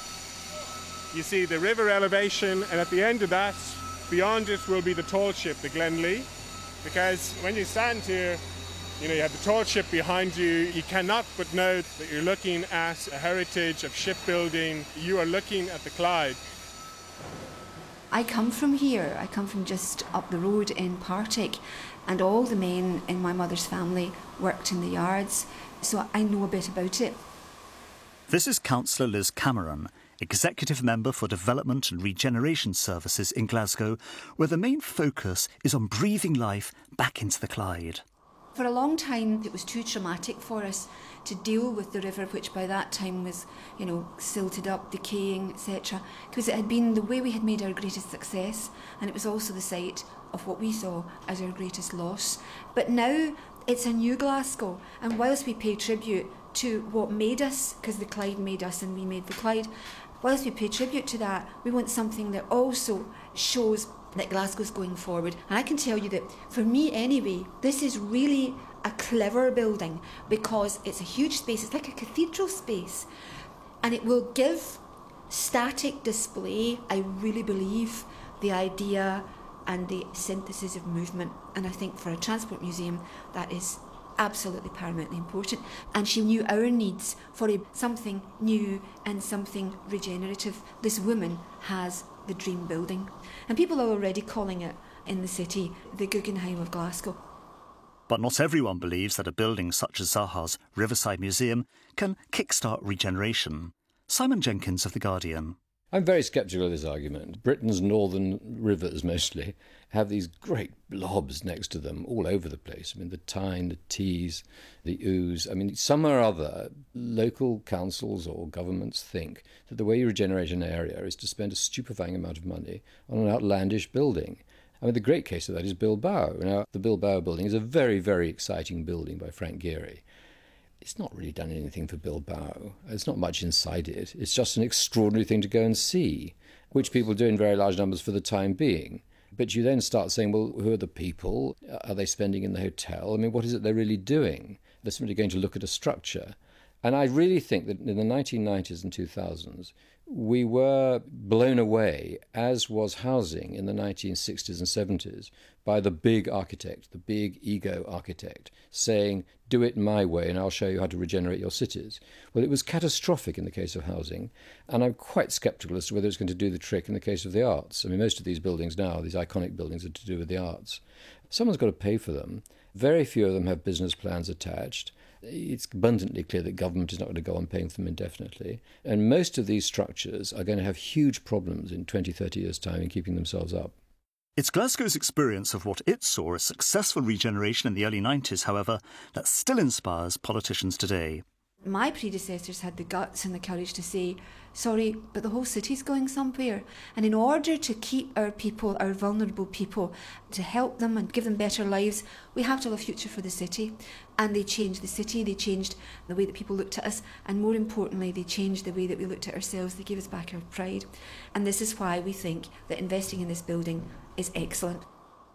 you see the river elevation, and at the end of that, beyond it will be the tall ship, the Glenlee, because when you stand here, you know, you have the tall ship behind you. You cannot but note that you're looking at a heritage of shipbuilding. You are looking at the Clyde. I come from here. I come from just up the road in Partick, and all the men in my mother's family worked in the yards, so I know a bit about it. This is Councillor Liz Cameron, Executive Member for Development and Regeneration Services in Glasgow, where the main focus is on breathing life back into the Clyde. For a long time, it was too traumatic for us to deal with the river, which by that time was, you know, silted up, decaying, etc. Because it had been the way we had made our greatest success, and it was also the site of what we saw as our greatest loss. But now it's a new Glasgow, and whilst we pay tribute to what made us, because the Clyde made us and we made the Clyde, whilst we pay tribute to that, we want something that also shows that Glasgow's going forward. And I can tell you that, for me anyway, this is really a clever building because it's a huge space. It's like a cathedral space. And it will give static display, I really believe, the idea and the synthesis of movement. And I think for a transport museum, that is absolutely paramountly important. And she knew our needs for something new and something regenerative. This woman has the dream building, and people are already calling it in the city the Guggenheim of Glasgow. But not everyone believes that a building such as Zaha's Riverside Museum can kickstart regeneration. Simon Jenkins of The Guardian. I'm very sceptical of this argument. Britain's northern rivers mostly have these great blobs next to them all over the place. I mean, the Tyne, the Tees, the Ouse. I mean, some or other local councils or governments think that the way you regenerate an area is to spend a stupefying amount of money on an outlandish building. I mean, the great case of that is Bilbao. Now, the Bilbao building is a very, very exciting building by Frank Gehry. It's not really done anything for Bilbao. There's not much inside it. It's just an extraordinary thing to go and see, which people do in very large numbers for the time being. But you then start saying, well, who are the people? Are they spending in the hotel? I mean, what is it they're really doing? They're simply going to look at a structure. And I really think that in the 1990s and 2000s, we were blown away, as was housing in the 1960s and 70s, by the big architect, the big ego architect, saying, do it my way and I'll show you how to regenerate your cities. Well, it was catastrophic in the case of housing, and I'm quite sceptical as to whether it's going to do the trick in the case of the arts. I mean, most of these buildings now, these iconic buildings, are to do with the arts. Someone's got to pay for them. Very few of them have business plans attached. It's abundantly clear that government is not going to go on paying for them indefinitely. And most of these structures are going to have huge problems in 20, 30 years' time in keeping themselves up. It's Glasgow's experience of what it saw as successful regeneration in the early 90s, however, that still inspires politicians today. My predecessors had the guts and the courage to say, sorry, but the whole city's going somewhere. And in order to keep our people, our vulnerable people, to help them and give them better lives, we have to have a future for the city. And they changed the city, they changed the way that people looked at us, and more importantly, they changed the way that we looked at ourselves. They gave us back our pride. And this is why we think that investing in this building is excellent.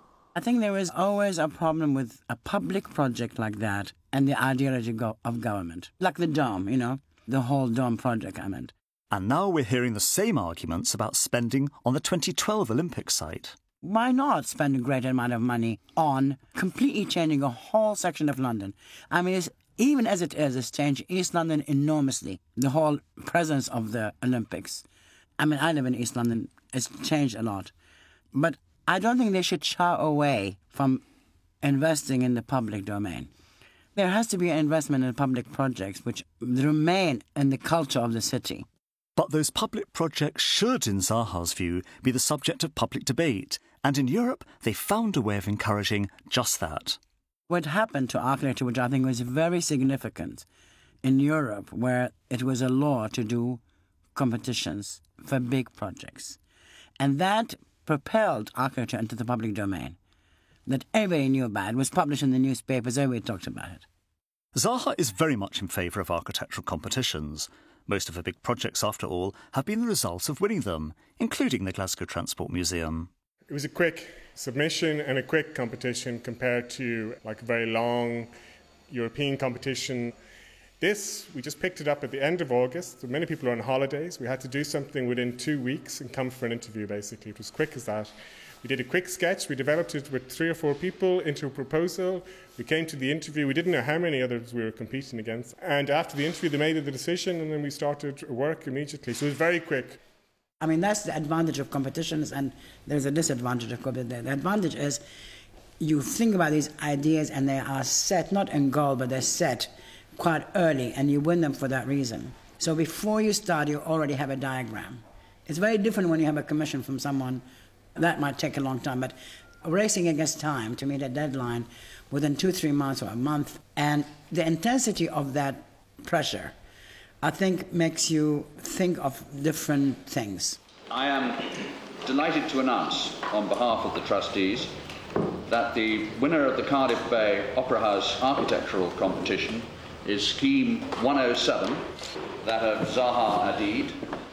I think there is always a problem with a public project like that and the ideology of government. Like the Dome, you know, the whole Dome project, I meant. And now we're hearing the same arguments about spending on the 2012 Olympic site. Why not spend a great amount of money on completely changing a whole section of London? I mean, even as it is, it's changed East London enormously, the whole presence of the Olympics. I mean, I live in East London. It's changed a lot. But I don't think they should shy away from investing in the public domain. There has to be an investment in public projects which remain in the culture of the city. But those public projects should, in Zaha's view, be the subject of public debate. And in Europe, they found a way of encouraging just that. What happened to architecture, which I think was very significant in Europe, where it was a law to do competitions for big projects. And that propelled architecture into the public domain. That everybody knew about. It was published in the newspapers, everybody talked about it. Zaha is very much in favour of architectural competitions. Most of her big projects, after all, have been the result of winning them, including the Glasgow Transport Museum. It was a quick submission and a quick competition compared to like a very long European competition. This, we just picked it up at the end of August. So many people are on holidays. We had to do something within 2 weeks and come for an interview, basically. It was quick as that. We did a quick sketch. We developed it with 3 or 4 people into a proposal. We came to the interview. We didn't know how many others we were competing against. And after the interview, they made the decision, and then we started work immediately. So it was very quick. I mean, that's the advantage of competitions, and there's a disadvantage of competition. The advantage is you think about these ideas, and they are set, not in goal, but they're set quite early, and you win them for that reason. So before you start, you already have a diagram. It's very different when you have a commission from someone. That might take a long time, but racing against time to meet a deadline within 2-3 months or a month, and the intensity of that pressure, I think, makes you think of different things. I am delighted to announce, on behalf of the trustees, that the winner of the Cardiff Bay Opera House architectural competition is Scheme 107, that of Zaha Hadid.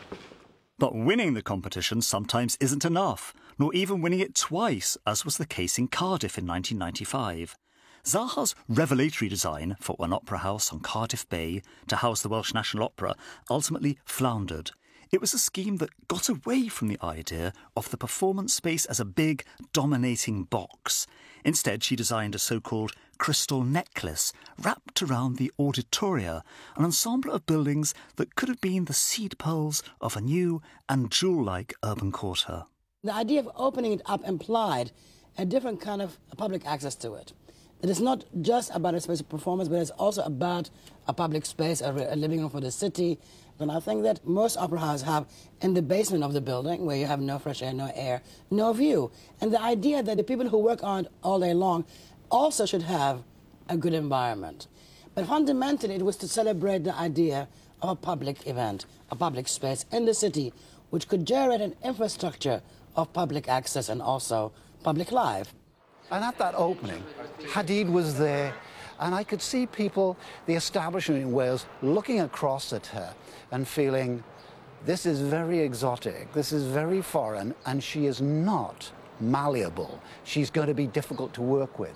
But winning the competition sometimes isn't enough, nor even winning it twice, as was the case in Cardiff in 1995. Zaha's revelatory design for an opera house on Cardiff Bay to house the Welsh National Opera ultimately floundered. It was a scheme that got away from the idea of the performance space as a big, dominating box. Instead, she designed a so-called crystal necklace wrapped around the auditoria, an ensemble of buildings that could have been the seed pearls of a new and jewel-like urban quarter. The idea of opening it up implied a different kind of public access to it. It is not just about a space of performance, but it's also about a public space, a living room for the city. And I think that most opera houses have in the basement of the building, where you have no fresh air, no air, no view. And the idea that the people who work on it all day long also should have a good environment. But fundamentally, it was to celebrate the idea of a public event, a public space in the city, which could generate an infrastructure of public access and also public life. And at that opening, Hadid was there, and I could see people, the establishment in Wales, looking across at her and feeling, this is very exotic, this is very foreign, and she is not malleable. She's going to be difficult to work with.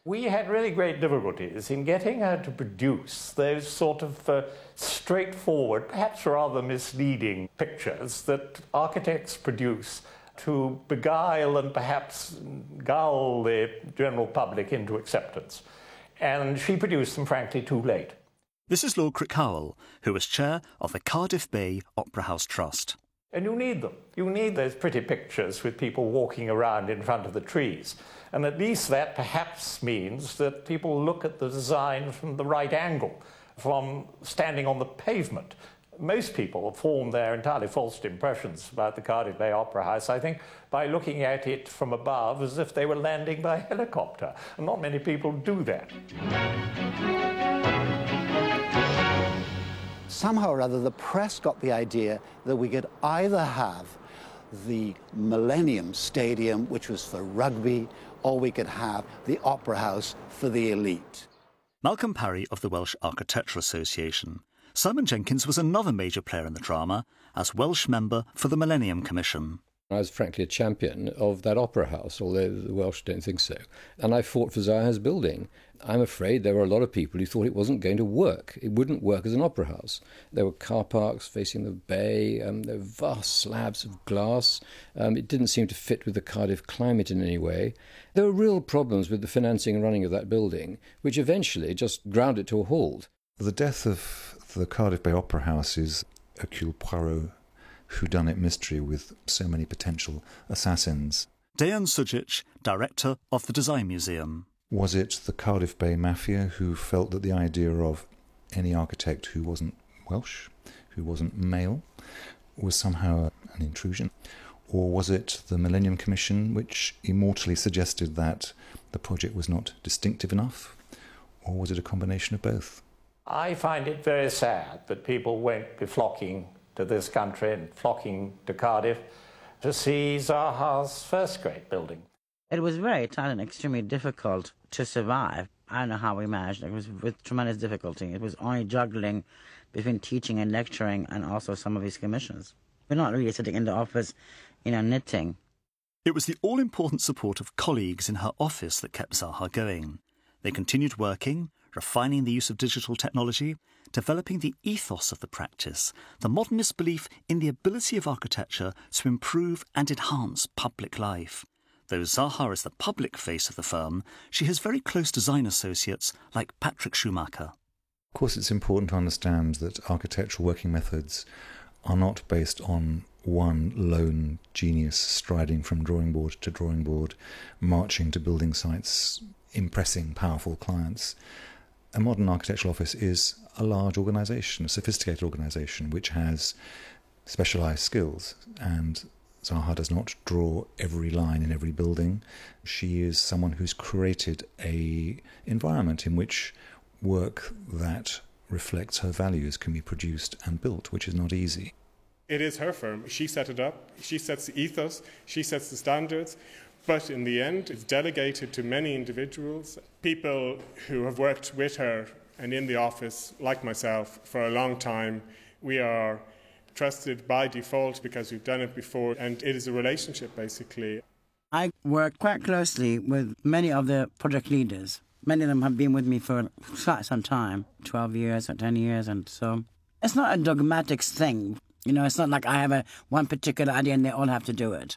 We had really great difficulties in getting her to produce those sort of straightforward, perhaps rather misleading pictures that architects produce to beguile and perhaps gull the general public into acceptance. And she produced them, frankly, too late. This is Lord Crickhowell, who was chair of the Cardiff Bay Opera House Trust. And you need them. You need those pretty pictures with people walking around in front of the trees. And at least that perhaps means that people look at the design from the right angle, from standing on the pavement. Most people form their entirely false impressions about the Cardiff Bay Opera House, I think, by looking at it from above as if they were landing by helicopter. And not many people do that. Somehow or other, the press got the idea that we could either have the Millennium Stadium, which was for rugby, or we could have the Opera House for the elite. Malcolm Parry of the Welsh Architectural Association. Simon Jenkins was another major player in the drama as Welsh member for the Millennium Commission. I was frankly a champion of that opera house, although the Welsh don't think so. And I fought for Zaha's building. I'm afraid there were a lot of people who thought it wasn't going to work. It wouldn't work as an opera house. There were car parks facing the bay, there were vast slabs of glass. It didn't seem to fit with the Cardiff climate in any way. There were real problems with the financing and running of that building, which eventually just ground it to a halt. The death of the Cardiff Bay Opera House is Hercule Poirot whodunit mystery with so many potential assassins. Dejan Sujic, director of the Design Museum. Was it the Cardiff Bay Mafia who felt that the idea of any architect who wasn't Welsh, who wasn't male, was somehow an intrusion? Or was it the Millennium Commission which immortally suggested that the project was not distinctive enough? Or was it a combination of both? I find it very sad that people won't be flocking to this country and flocking to Cardiff to see Zaha's first great building. It was very tight and extremely difficult to survive. I don't know how we managed. It was with tremendous difficulty. It was only juggling between teaching and lecturing and also some of these commissions. We're not really sitting in the office, knitting. It was the all-important support of colleagues in her office that kept Zaha going. They continued working, refining the use of digital technology, developing the ethos of the practice, the modernist belief in the ability of architecture to improve and enhance public life. Though Zaha is the public face of the firm, she has very close design associates like Patrick Schumacher. Of course, it's important to understand that architectural working methods are not based on one lone genius striding from drawing board to drawing board, marching to building sites, impressing powerful clients. A modern architectural office is a large organisation, a sophisticated organisation, which has specialised skills, and Zaha does not draw every line in every building. She is someone who's created an environment in which work that reflects her values can be produced and built, which is not easy. It is her firm. She set it up. She sets the ethos. She sets the standards. But in the end, it's delegated to many individuals, people who have worked with her and in the office, like myself, for a long time. We are trusted by default because we've done it before, and it is a relationship, basically. I work quite closely with many of the project leaders. Many of them have been with me for quite some time, 12 years or 10 years, and so it's not a dogmatic thing. It's not like I have one particular idea and they all have to do it.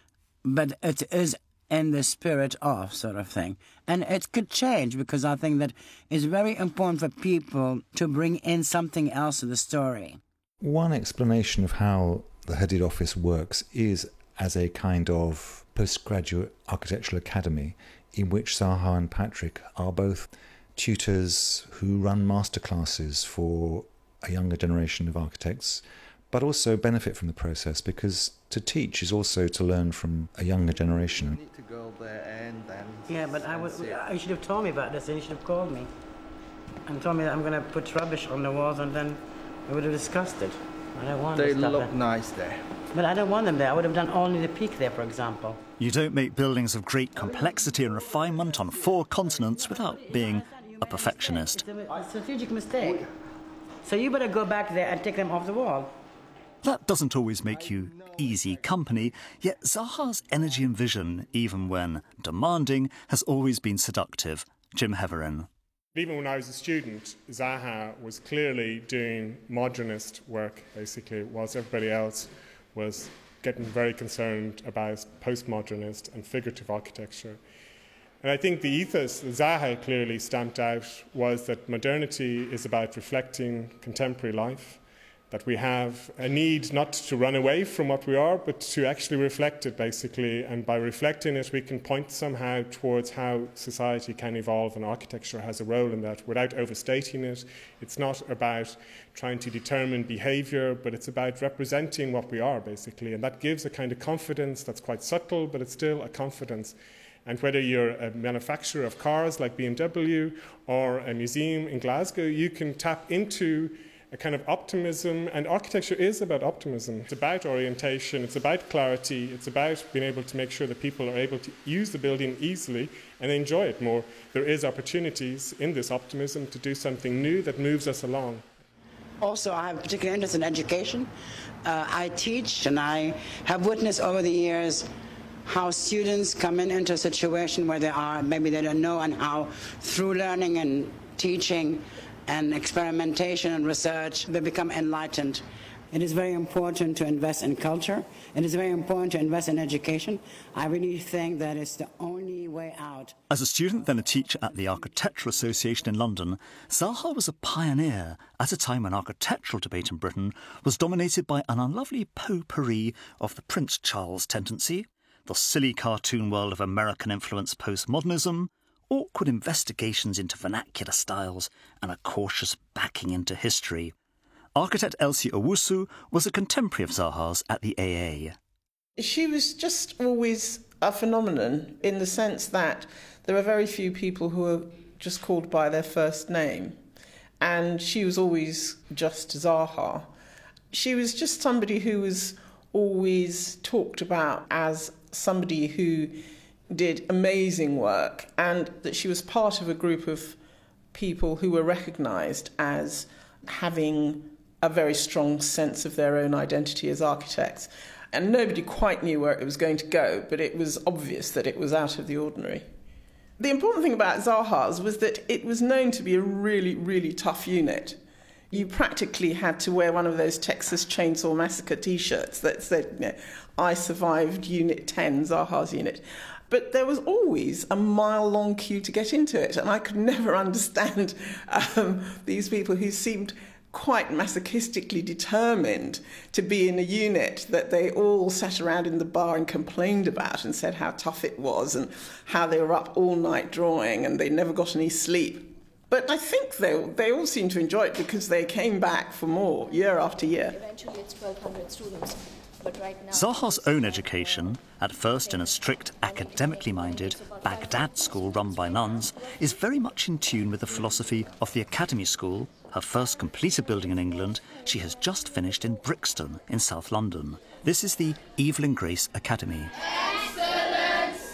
But it is in the spirit of sort of thing. And it could change because I think that it's very important for people to bring in something else to the story. One explanation of how the Hadid office works is as a kind of postgraduate architectural academy in which Zaha and Patrick are both tutors who run masterclasses for a younger generation of architects, but also benefit from the process, because to teach is also to learn from a younger generation. You need to go there and then... Yeah, but you should have told me about this, and you should have called me and told me that I'm going to put rubbish on the walls, and then we would have discussed it. I don't want They this stuff look there. nice there. But I don't want them there. I would have done only the peak there, for example. You don't make buildings of great complexity and refinement on 4 continents without being a perfectionist. It's a strategic mistake. So you better go back there and take them off the wall. That doesn't always make you easy company, yet Zaha's energy and vision, even when demanding, has always been seductive Jim Heverin. Even when I was a student, Zaha was clearly doing modernist work, basically, whilst everybody else was getting very concerned about postmodernist and figurative architecture. And I think the ethos that Zaha clearly stamped out was that modernity is about reflecting contemporary life, that we have a need not to run away from what we are, but to actually reflect it, basically. And by reflecting it, we can point somehow towards how society can evolve, and architecture has a role in that without overstating it. It's not about trying to determine behaviour, but it's about representing what we are, basically. And that gives a kind of confidence that's quite subtle, but it's still a confidence. And whether you're a manufacturer of cars like BMW or a museum in Glasgow, you can tap into a kind of optimism, and architecture is about optimism. It's about orientation, it's about clarity, it's about being able to make sure that people are able to use the building easily and enjoy it more. There is opportunities in this optimism to do something new that moves us along. Also, I have a particular interest in education. I teach, and I have witnessed over the years how students come into a situation where maybe they don't know, and how through learning and teaching and experimentation and research, they become enlightened. It is very important to invest in culture. It is very important to invest in education. I really think that it's the only way out. As a student, then a teacher at the Architectural Association in London, Zaha was a pioneer at a time when architectural debate in Britain was dominated by an unlovely potpourri of the Prince Charles tendency, the silly cartoon world of American-influenced postmodernism, awkward investigations into vernacular styles, and a cautious backing into history. Architect Elsie Owusu was a contemporary of Zaha's at the AA. She was just always a phenomenon in the sense that there are very few people who are just called by their first name. And she was always just Zaha. She was just somebody who was always talked about as somebody who did amazing work, and that she was part of a group of people who were recognised as having a very strong sense of their own identity as architects. And nobody quite knew where it was going to go, but it was obvious that it was out of the ordinary. The important thing about Zaha's was that it was known to be a really, really tough unit. You practically had to wear one of those Texas Chainsaw Massacre T-shirts that said, I survived Unit 10, Zaha's unit. But there was always a mile-long queue to get into it, and I could never understand these people who seemed quite masochistically determined to be in a unit that they all sat around in the bar and complained about and said how tough it was and how they were up all night drawing and they never got any sleep. But I think they all seemed to enjoy it because they came back for more, year after year. Eventually it's 1,200 students. But right now, Zaha's own education, at first in a strict, academically minded Baghdad school run by nuns, is very much in tune with the philosophy of the Academy School, her first completed building in England. She has just finished in Brixton in South London. This is the Evelyn Grace Academy. excellence,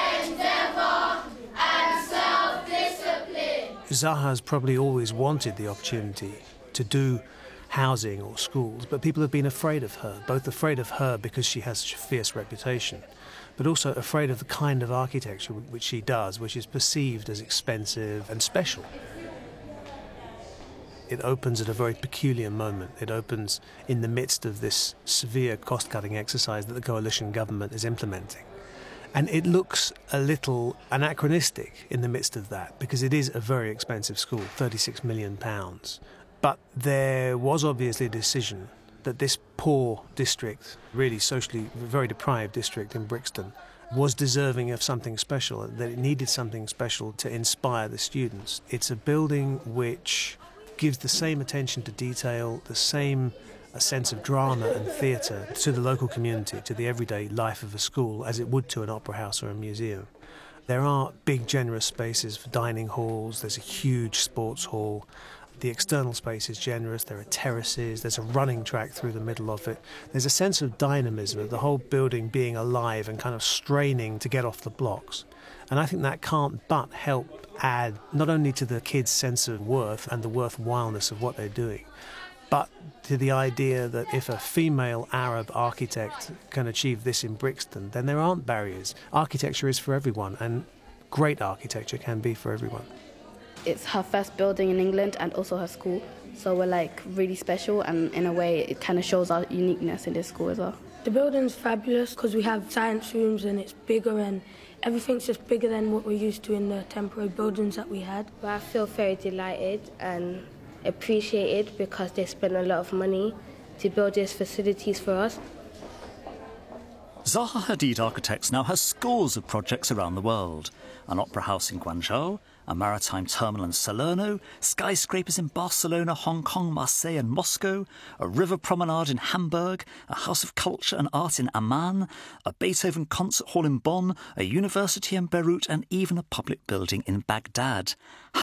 endeavour and self-discipline. Zaha's probably always wanted the opportunity to do housing or schools, but people have been afraid of her, both afraid of her because she has such a fierce reputation, but also afraid of the kind of architecture which she does, which is perceived as expensive and special. It opens at a very peculiar moment. It opens in the midst of this severe cost-cutting exercise that the coalition government is implementing. And it looks a little anachronistic in the midst of that, because it is a very expensive school, £36 million. But there was obviously a decision that this poor district, really socially very deprived district in Brixton, was deserving of something special, that it needed something special to inspire the students. It's a building which gives the same attention to detail, the same a sense of drama and theatre to the local community, to the everyday life of a school, as it would to an opera house or a museum. There are big, generous spaces for dining halls, there's a huge sports hall. The external space is generous, there are terraces, there's a running track through the middle of it. There's a sense of dynamism, of the whole building being alive and kind of straining to get off the blocks. And I think that can't but help add not only to the kids' sense of worth and the worthwhileness of what they're doing, but to the idea that if a female Arab architect can achieve this in Brixton, then there aren't barriers. Architecture is for everyone, and great architecture can be for everyone. It's her first building in England and also her school, so we're like really special, and in a way it kind of shows our uniqueness in this school as well. The building's fabulous because we have science rooms and it's bigger and everything's just bigger than what we're used to in the temporary buildings that we had. But I feel very delighted and appreciated because they spent a lot of money to build these facilities for us. Zaha Hadid Architects now has scores of projects around the world. An opera house in Guangzhou, a maritime terminal in Salerno, skyscrapers in Barcelona, Hong Kong, Marseille and Moscow, a river promenade in Hamburg, a house of culture and art in Amman, a Beethoven concert hall in Bonn, a university in Beirut and even a public building in Baghdad.